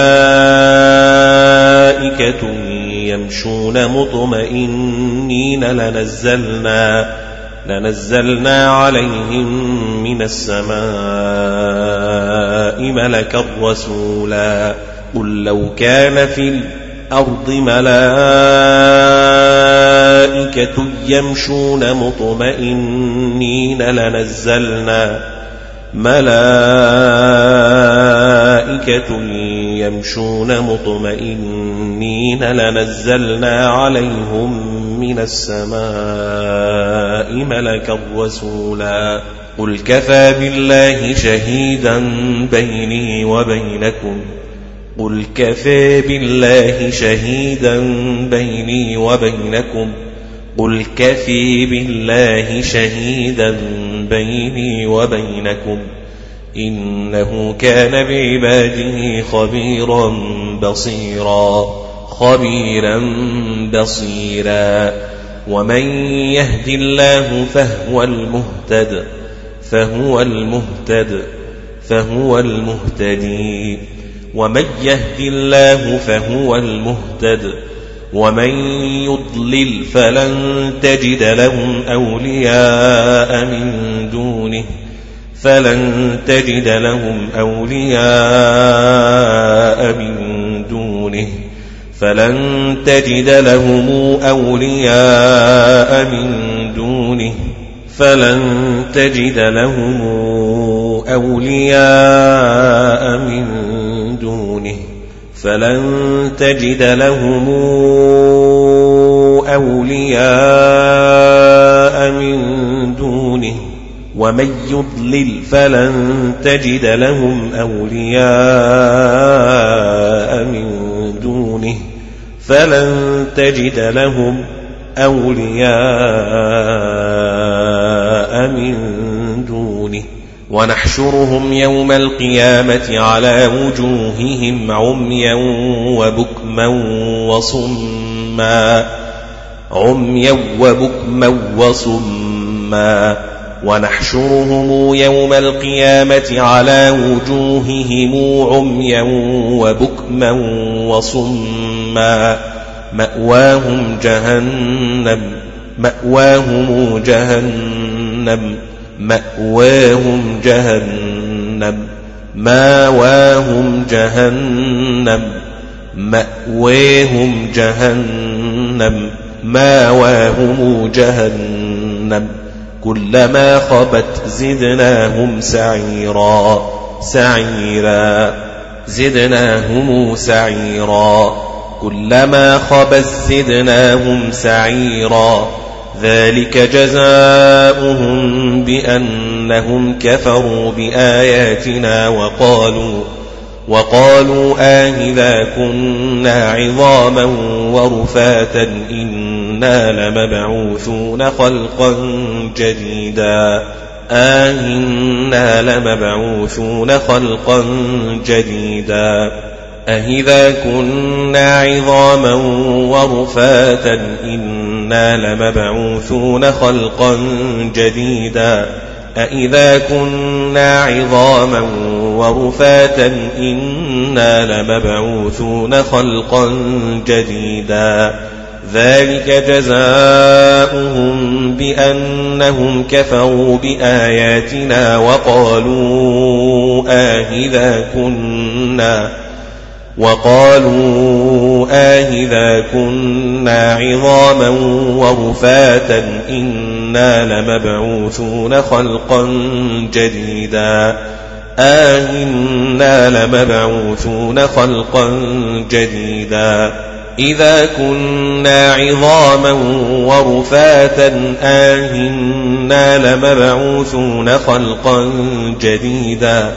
Speaker 1: ملائكة يمشون مطمئنين لنزلنا, لنزلنا عليهم من السماء ملكا رسولا قل لو كان في الأرض ملائكة يمشون مطمئنين لنزلنا ملائكة يمشون مطمئنين لنزلنا عليهم من السماء ملكا رسولا قل كفى بالله شهيدا بيني وبينكم قل كفى بالله شهيدا بيني وبينكم قل كفى بالله شهيدا بيني وبينكم إنه كان بعباده خبيرا بصيرا خبيرا بصيرا ومن يهد الله فهو المهتد فهو المهتد فهو المهتدي ومن يهد الله فهو المهتد ومن يضلل فلن تجد لهم أولياء من دونه فلن تجد لهم أولياء من دونه فلن تجد لهم أولياء من دونه فلن تجد لهم أولياء من دونه فلن تجد لهم أولياء من دونه ومن يضلل فلن تجد لهم أولياء من دونه فلن تجد لهم أولياء من دونه ونحشرهم يوم القيامة على وجوههم عميا وبكما وصما عميا وبكما وصما ونحشرهم يوم القيامة على وجوههم عميا وبكما وصما مأواهم جهنم مأواهم جهنم مأواهم جهنم مأواهم جهنم مأواهم جهنم مأواهم جهنم كلما خبت زدناهم سعيرا سعيرا زدناهم سعيرا كلما خبت زدناهم سعيرا ذلك جزاؤهم بأنهم كفروا بآياتنا وقالوا وقالوا آئذا كنا عظاما ورفاتا إنا لمبعوثون خلقا جديدا آئنا لمبعوثون خلقا جديدا أئذا كنا عظاما ورفاتا إنا لمبعوثون خلقا جديدا أئذا كنا عظاما ورفاتا إنا لمبعوثون خلقا جديدا ذلك جزاؤهم بأنهم كفروا بآياتنا وقالوا آئذا كنا وقالوا آئذا كنا عظاما ورفاتا إنا لمبعوثون خلقا جديدا آئنا لمبعوثون خلقا جديدا إذا كنا عظاما ورفاتا آئنا لمبعوثون خلقا جديدا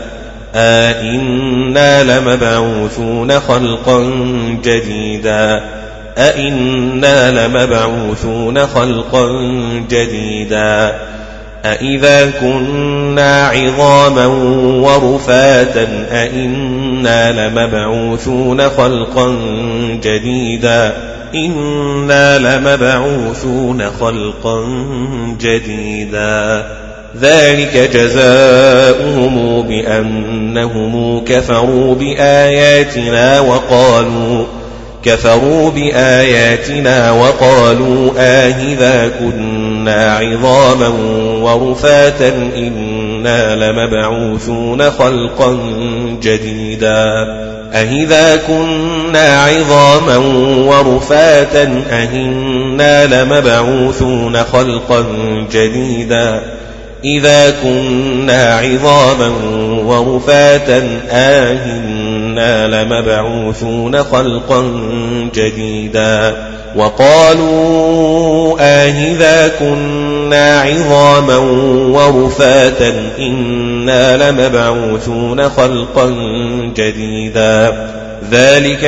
Speaker 1: آئنا لمبعوثون خلقا جديدا أئنا لمبعوثون خلقا جديدا أئذا كنا عظاما ورفاتا أئنا لمبعوثون خلقا جديدا إنا لمبعوثون خلقا جديدا ذلك جزاؤهم بأنهم كفروا بآياتنا وقالوا كفروا بآياتنا وقالوا آهذا كنا عظاما ورفاتا إنا لمبعوثون خلقا جديدا أهذا كنا عظاما ورفاتا أهنا لمبعوثون خلقا جديدا إذا كنا عظاما ورفاتا آهنا لمبعوثون خلقا جديدا وقالوا آهذا كنا عظاما ورفاتا إنا لمبعوثون خلقا جديدا ذلك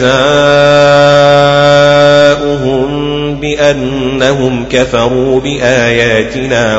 Speaker 1: جزاؤهم بأنهم كفروا بآياتنا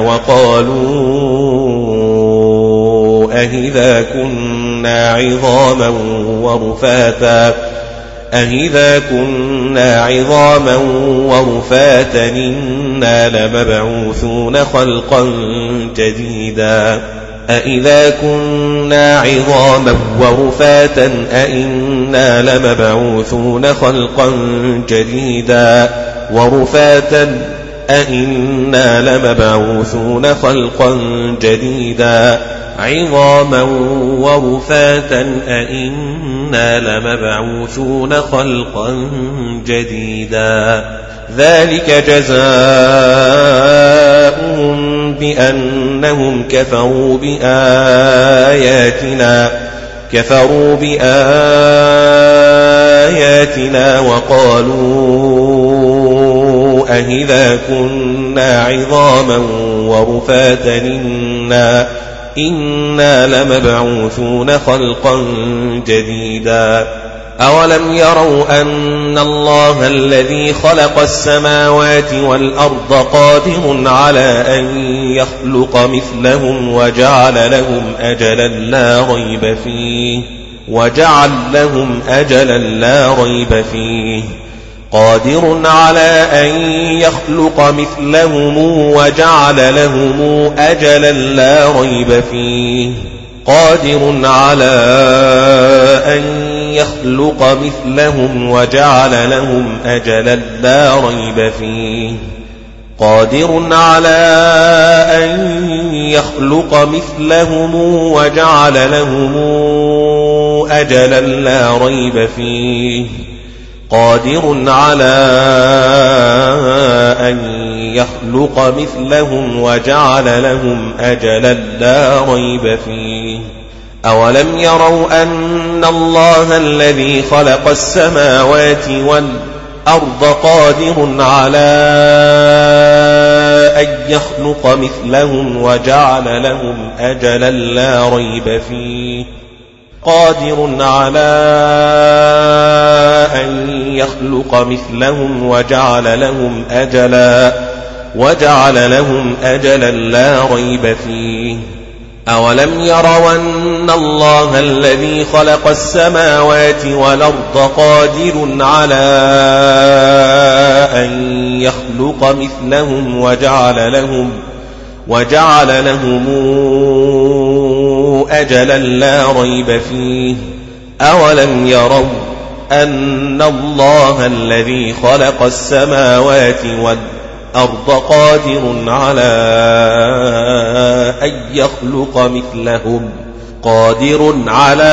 Speaker 1: وقالوا أهذا كنا عظاما ورفاتا أهذا كنا عظاما ورفاتا إنا لمبعوثون خلقا جديدا أئذا كنا عظاما ورفاتا أئنا لمبعوثون خلقا جديدا ورفاتا أئنا لمبعوثون خلقا جديدا عظاما ورفاتا أئنا لمبعوثون خلقا جديدا ذلك جزاؤهم بأنهم كفروا بآياتنا كفروا بآياتنا وقالوا أهذا كنا عظاما ورفاتا إنا إنا لمبعوثون خلقا جديدا أولم يروا أن الله الذي خلق السماوات والأرض قادر على أن يخلق مثلهم وجعل لهم أجلا لا ريب فيه وجعل لهم أجلا لا ريب فيه قادر على أن يخلق مثلهم وجعل لهم أجلا لا ريب فيه قادر على أن يخلق مثلهم وجعل لهم أجلا لا ريب فيه قادر على أن يخلق مثلهم وجعل لهم أجلا لا ريب فيه قادر على أن يخلق مثلهم وجعل لهم أجلا لا ريب فيه أولم يروا أن الله الذي خلق السماوات والأرض قادر على أن يخلق مثلهم وجعل لهم أجلا لا ريب فيه قادر على أن يخلق مثلهم وجعل لهم أجلا وجعل لهم أجلا لا ريب فيه أولم يروا أن الله الذي خلق السماوات والأرض قادر على أن يخلق مثلهم وجعل لهم وجعل لهم أجلا لا ريب فيه أولم يروا أن الله الذي خلق السماوات والأرض قادر على أن يخلق مثلهم قادر على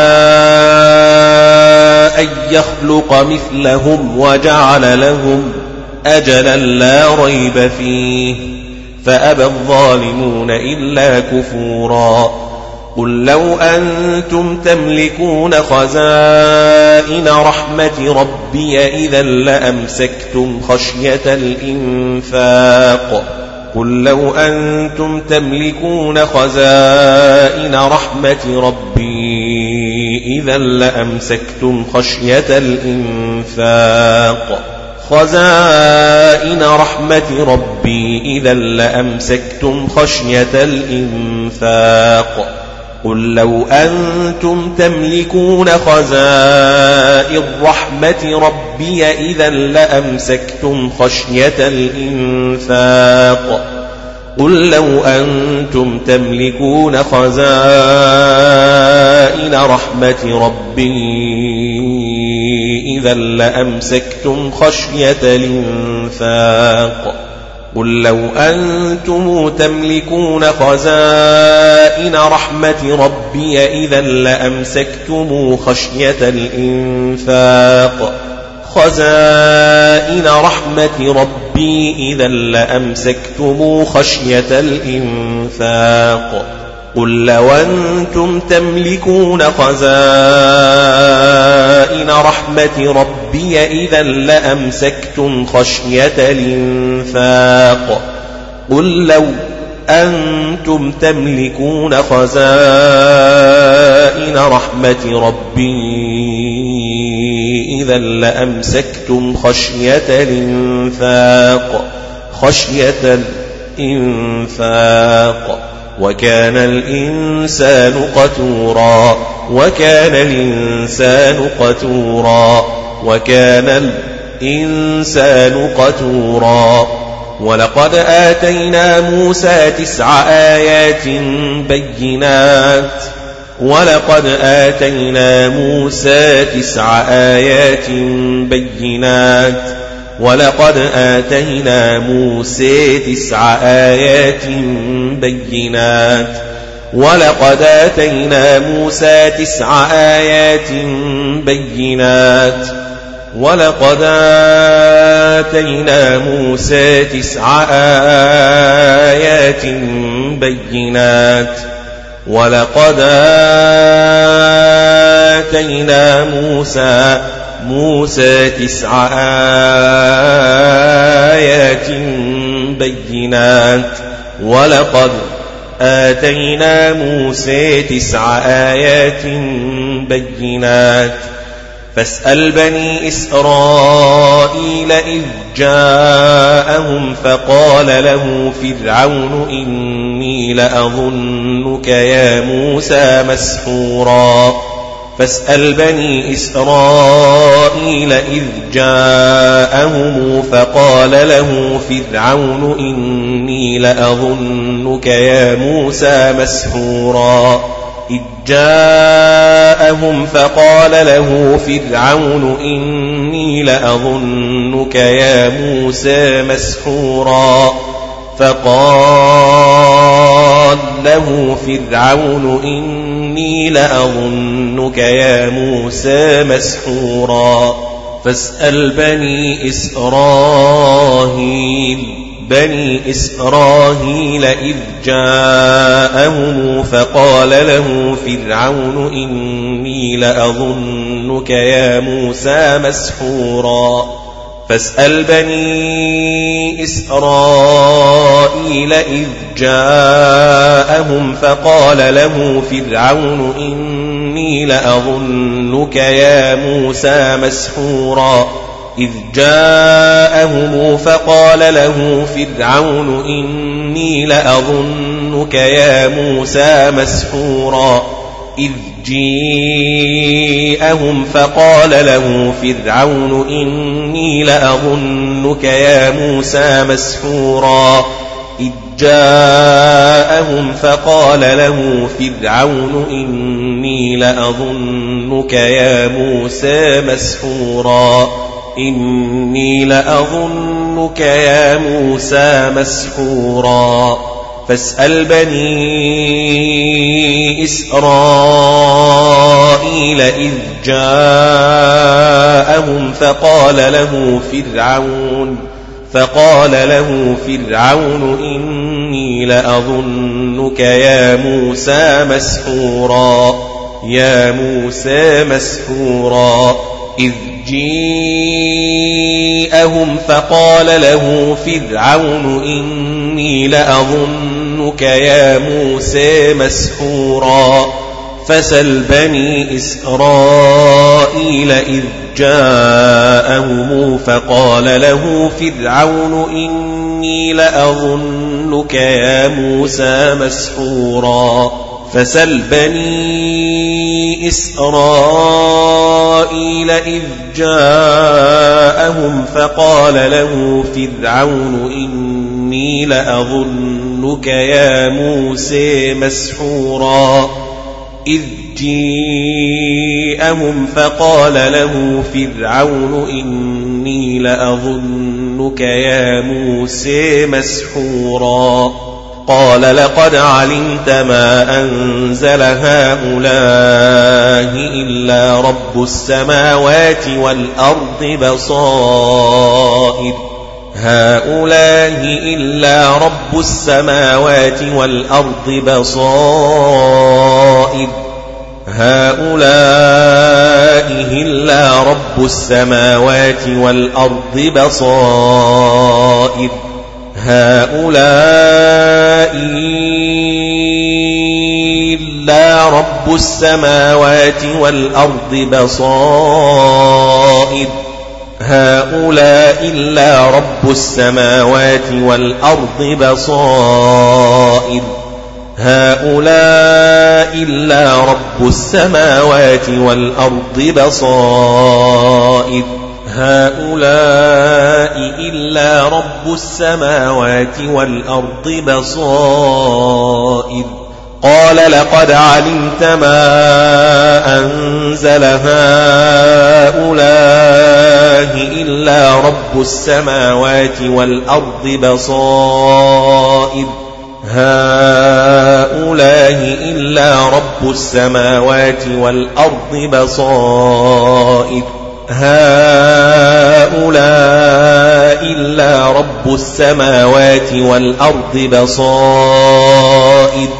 Speaker 1: أن يخلق مثلهم وجعل لهم أجلا لا ريب فيه فأبى الظالمون إلا كفورا قل لو أنتم تملكون خزائن رحمة ربي إذا لأمسكتم خشية الإنفاق قل لو أنتم تملكون خزائن رحمة ربي إذا لأمسكتم خشية الإنفاق خزائن رحمة ربي إذا لأمسكتم خشية الإنفاق قل لو أنتم تملكون خزائن رحمة ربي إذا لأمسكتم خشية الإنفاق قل لو أنتم تملكون خزائن رحمة ربي إذا لأمسكتم خشية الإنفاق قل لو أنتم تملكون خزائن رحمة ربي إذا لأمسكتم خشية الإنفاق خزائن رحمة ربي إذا لأمسكتم خشية الإنفاق قل لو أنتم تملكون خزائن رحمة ربي إذا لأمسكتم خشية الإنفاق قل لو أنتم تملكون خزائن رحمة ربي إذا لأمسكتم خشية الإنفاق خشية الإنفاق وكان الإنسان قتورا وكان الإنسان قتورا وكان الإنسان قتورا ولقد آتينا موسى تسع آيات بينات ولقد آتينا موسى تسع آيات بينات ولقد آتينا موسى تسع آيات بينات ولقد آتينا موسى تسع آيات بينات ولقد آتينا موسى تسع آيات بينات ولقد آتينا موسى موسى تسع آيات بينات ولقد آتينا موسى تسع آيات بينات فاسأل بني إسرائيل إذ جاءهم فقال له فرعون إني لأظنك يا موسى مسحورا فاسأل بني إسرائيل إذ جاءهم فقال له فرعون إني لأظنك يا موسى مسحورا إذ جاءهم فقال له فرعون إني لأظنك يا موسى مسحورا فقال له فرعون إني لأظنك يا موسى مسحورا فاسأل بني إسرائيل بني إسرائيل إذ جاءهم فقال له فرعون إني لأظنك يا موسى مسحورا فاسأل بني إسرائيل إذ جاءهم فقال له فرعون إني لأظنك يا موسى مسحورا إذ جاءهم فقال له فرعون إني لأظنك يا موسى مسحورا إذ جاءهم فقال له فرعون إني لأظنك يا موسى مسحورا إذ جاءهم فقال له فرعون إني لأظنك يا موسى مسحورا إني لأظنك يا موسى مسحورا فاسأل بني إسرائيل إذ جاءهم فقال له فرعون فقال له فرعون إني لأظنك يا موسى مسحورا يا موسى مسحورا إذ جاءهم فقال له فرعون إني لأظنك يا موسى مسحورا فسل بني إسرائيل إذ جاءهم فقال له فرعون إني لأظنك يا موسى مسحورا فسل بني إسرائيل إذ جاءهم فقال له فرعون إني لأظنك يا موسى مسحورا إذ جاءهم فقال له فرعون إني لأظنك يا موسى مسحورا قال لقد علمت ما أنزل هؤلاء إلا رب السماوات والأرض بصائر هؤلاء إلا رب السماوات والأرض بصائر هؤلاء إلا رب السماوات والأرض بصائر هؤلاء إلا رب السماوات والأرض بصائر هؤلاء إلا رب السماوات والأرض بصائر هؤلاء إلا رب السماوات والأرض بصائر هؤلاء إلا رب السماوات والأرض بصائر قال لقد علمت ما أنزل هؤلاء إلا رب السماوات والأرض بصائر هؤلاء إلا رب السماوات والأرض بصائر هؤلاء إلا رب السماوات والأرض بصائر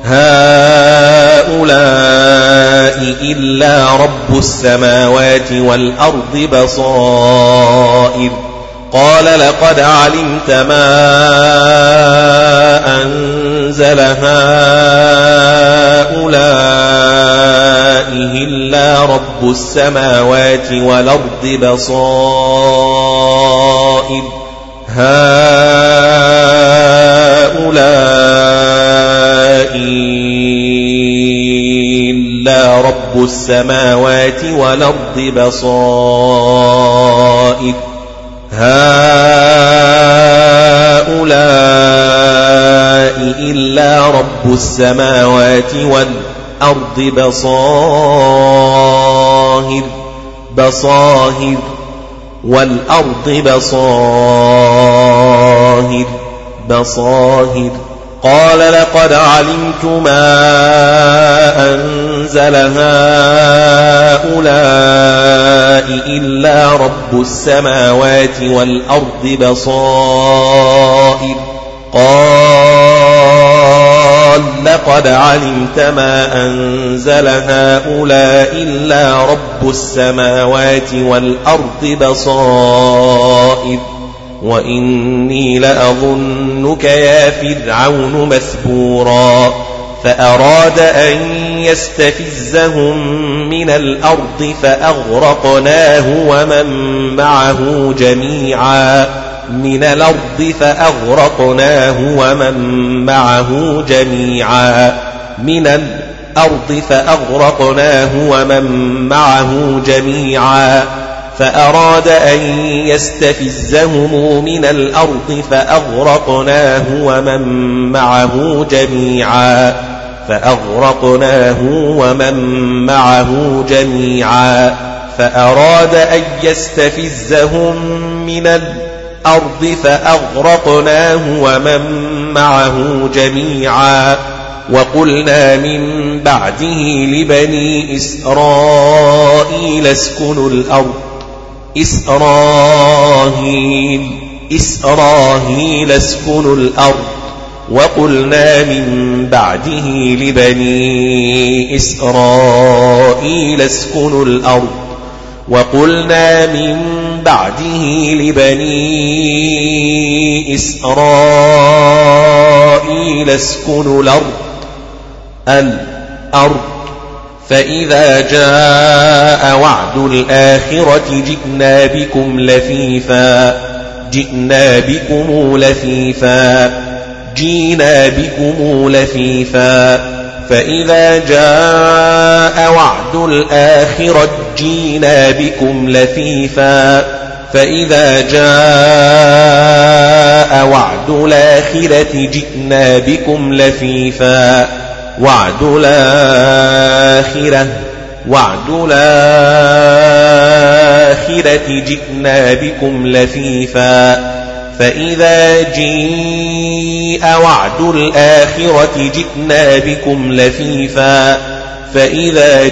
Speaker 1: هؤلاء إلا رب السماوات والأرض بصائر قال لقد علمت ما أنزل هؤلاء إلا رب السماوات والأرض بصائر هؤلاء إلا رب السماوات والأرض بصائر هؤلاء إلا رب السماوات والأرض بصائر بصائر والأرض بصائر بصائر قال لقد علمت ما أنزل هؤلاء إلا رب السماوات والأرض بصائر قال لقد علمت ما أنزل هؤلاء إلا رب السماوات والأرض بصائر وإني لأظنك يا فرعون مثبورا فأراد أن يستفزهم من الأرض فأغرقناه ومن معه جميعا من الأرض فأغرقناه ومن معه جميعا من الأرض فأغرقناه ومن معه جميعا فأراد أن يستفزهم من الأرض فأغرقناه ومن معه جميعا فأغرقناه ومن معه جميعا فأراد أن يستفزهم من الأرض فأغرقناه ومن معه جميعا وقلنا من بعده لبني إسرائيل اسكنوا الأرض إسرائيل إسرائيل اسكنوا الأرض وقلنا من بعده لبني إسرائيل اسكنوا الأرض وقلنا من بعده لبني إسرائيل اسكنوا الأرض الأرض فإذا جاء وعد الآخرة جئنا بكم لفيفا جئنا بكم لفيفا جينا بكم لفيفا فإذا جاء وعد الآخرة جينا بكم لفيفا فإذا جاء وعد الآخرة جئنا بكم لفيفا وعد الآخرة وعد الآخرة جئنا بكم لفيفا فإذا جاء وعد الآخرة جئنا بكم لفيفا فإذا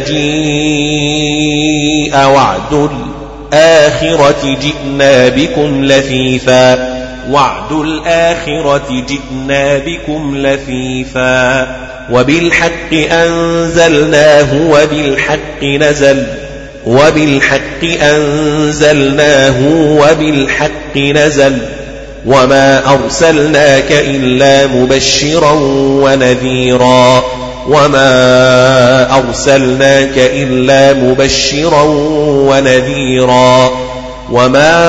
Speaker 1: جاء وعد الآخرة جئنا بكم لفيفا وعد الآخرة جئنا بكم لفيفا وبالحق أنزلناه وبالحق نزل وبالحق أنزلناه وبالحق نزل وما أرسلناك إلا مبشرا ونذيرا وما أرسلناك إلا مبشرا ونذيرا وما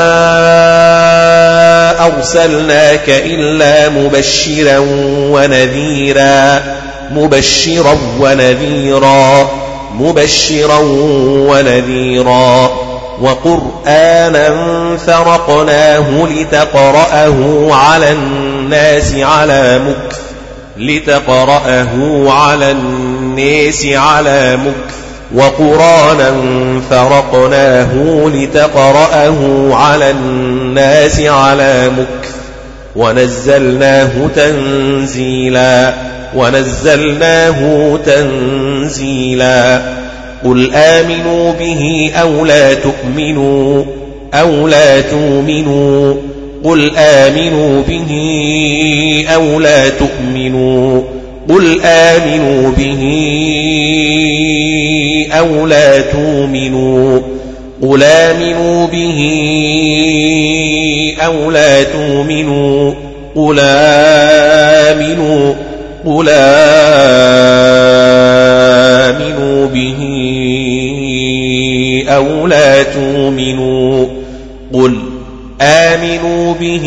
Speaker 1: أرسلناك إلا مبشرا ونذيرا مبشرا ونذيرا مبشرا ونذيرا وقرآنا فرقناه لتقرأه على الناس على مكث لتقرأه على الناس على مكث وقرآنا فرقناه لتقرأه على الناس على مكث ونزلناه تنزيلا ونزلناه تنزيلا قل آمنوا به أو لا تؤمنوا أو لا تؤمنوا قل آمنوا به أو لا تؤمنوا قل آمنوا به أو لا تؤمنوا قل آمنوا به أو لا تؤمنوا قل آمنوا قل آمنوا به أو لا تؤمنوا قل آمنوا به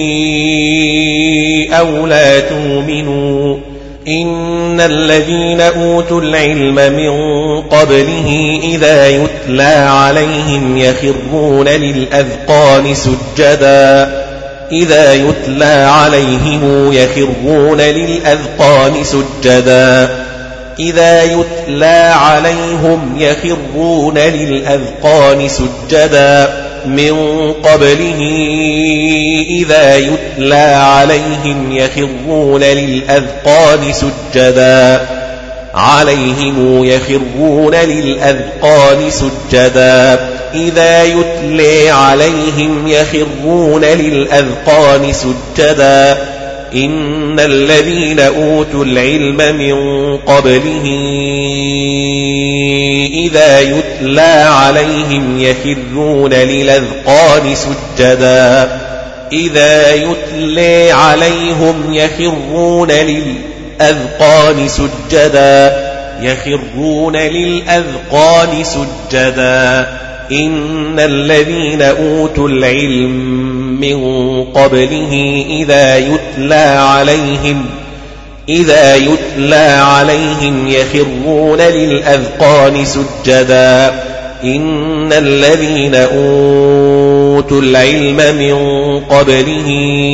Speaker 1: أو لا تؤمنوا إن الذين أوتوا العلم من قبله إذا يتلى عليهم يخرون للأذقان سجدا إذا يتلى عليهم يخرون للأذقان سجدا إذا يتلى عليهم يخرون للأذقان سجدا من قبله إذا يتلى عليهم يخرون للأذقان سجدا عليهم يخرون للأذقان سجدا إذا يتلى عليهم يخرون للأذقان سجدا إن الذين أوتوا العلم من قبله إذا يتلى عليهم يخرون للأذقان سجدا إذا يتلى عليهم يخرون للأذقان سجدا يخرون للأذقان سجدا إن الذين أوتوا العلم من قبله إذا يتلى عليهم إذا يتلى عليهم يخرون للأذقان سجدا إن الذين أوتوا العلم من قبله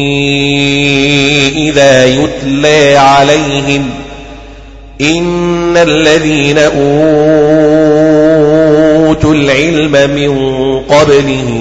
Speaker 1: إذا يتلى عليهم إن الذين أوتوا العلم من قبله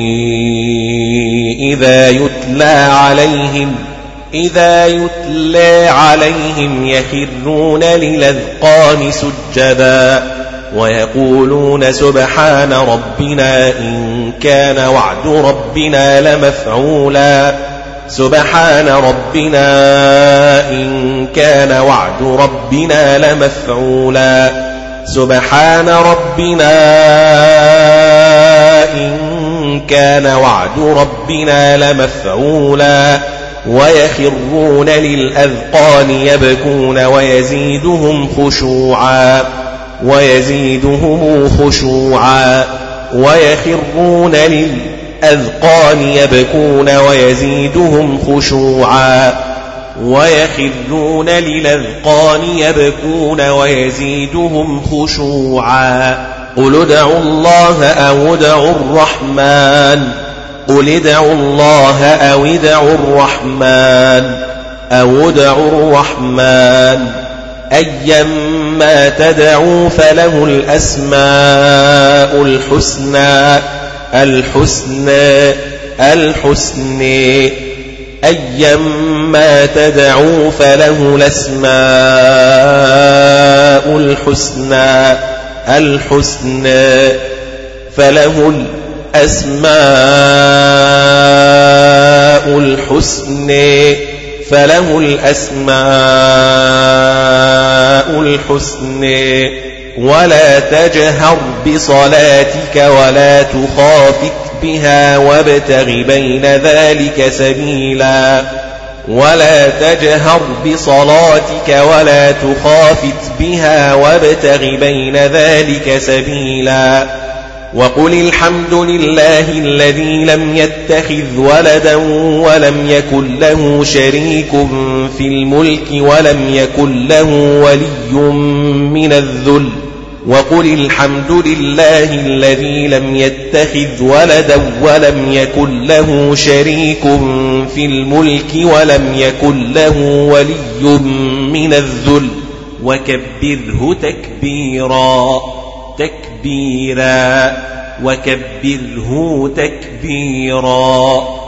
Speaker 1: إذا يتلى عليهم إذا يتلى عليهم يخرون للأذقان سجدا ويقولون سبحان ربنا إن كان وعد ربنا لمفعولا سبحان ربنا إن كان وعد ربنا لمفعولا سبحان ربنا إن كان وعد ربنا لمفعولا ويخرون للأذقان يبكون ويزيدهم خشوعا ويزيدهم خشوعا ويخرون للأذقان يبكون ويزيدهم خشوعا ويخرون للأذقان يبكون ويزيدهم خشوعا قل ادعوا الله أو ادعوا الرحمن قل ادعوا الله أو ادعوا الرحمن أو ادعوا الرحمن أيما تدعوا فله الأسماء الحسنى الحسنى الحسنى أيما تدعوا فله الأسماء الحسنى الحسنى فله الأسماء الحسنى فله الأسماء الحسنى ولا تجهر بصلاتك ولا تخافت بها وابتغ بين ذلك سبيلا ولا تجهر بصلاتك ولا تخافت بها وابتغ بين ذلك سبيلا وقل الحمد لله الذي لم يتخذ ولدا ولم يكن له شريك في الملك ولم يكن له ولي من الذل وقل الحمد لله الذي لم يتخذ ولدا ولم يكن له شريك في الملك ولم يكن له ولي من الذل وكبره تكبيرا تكبيرا وكبره تكبيرا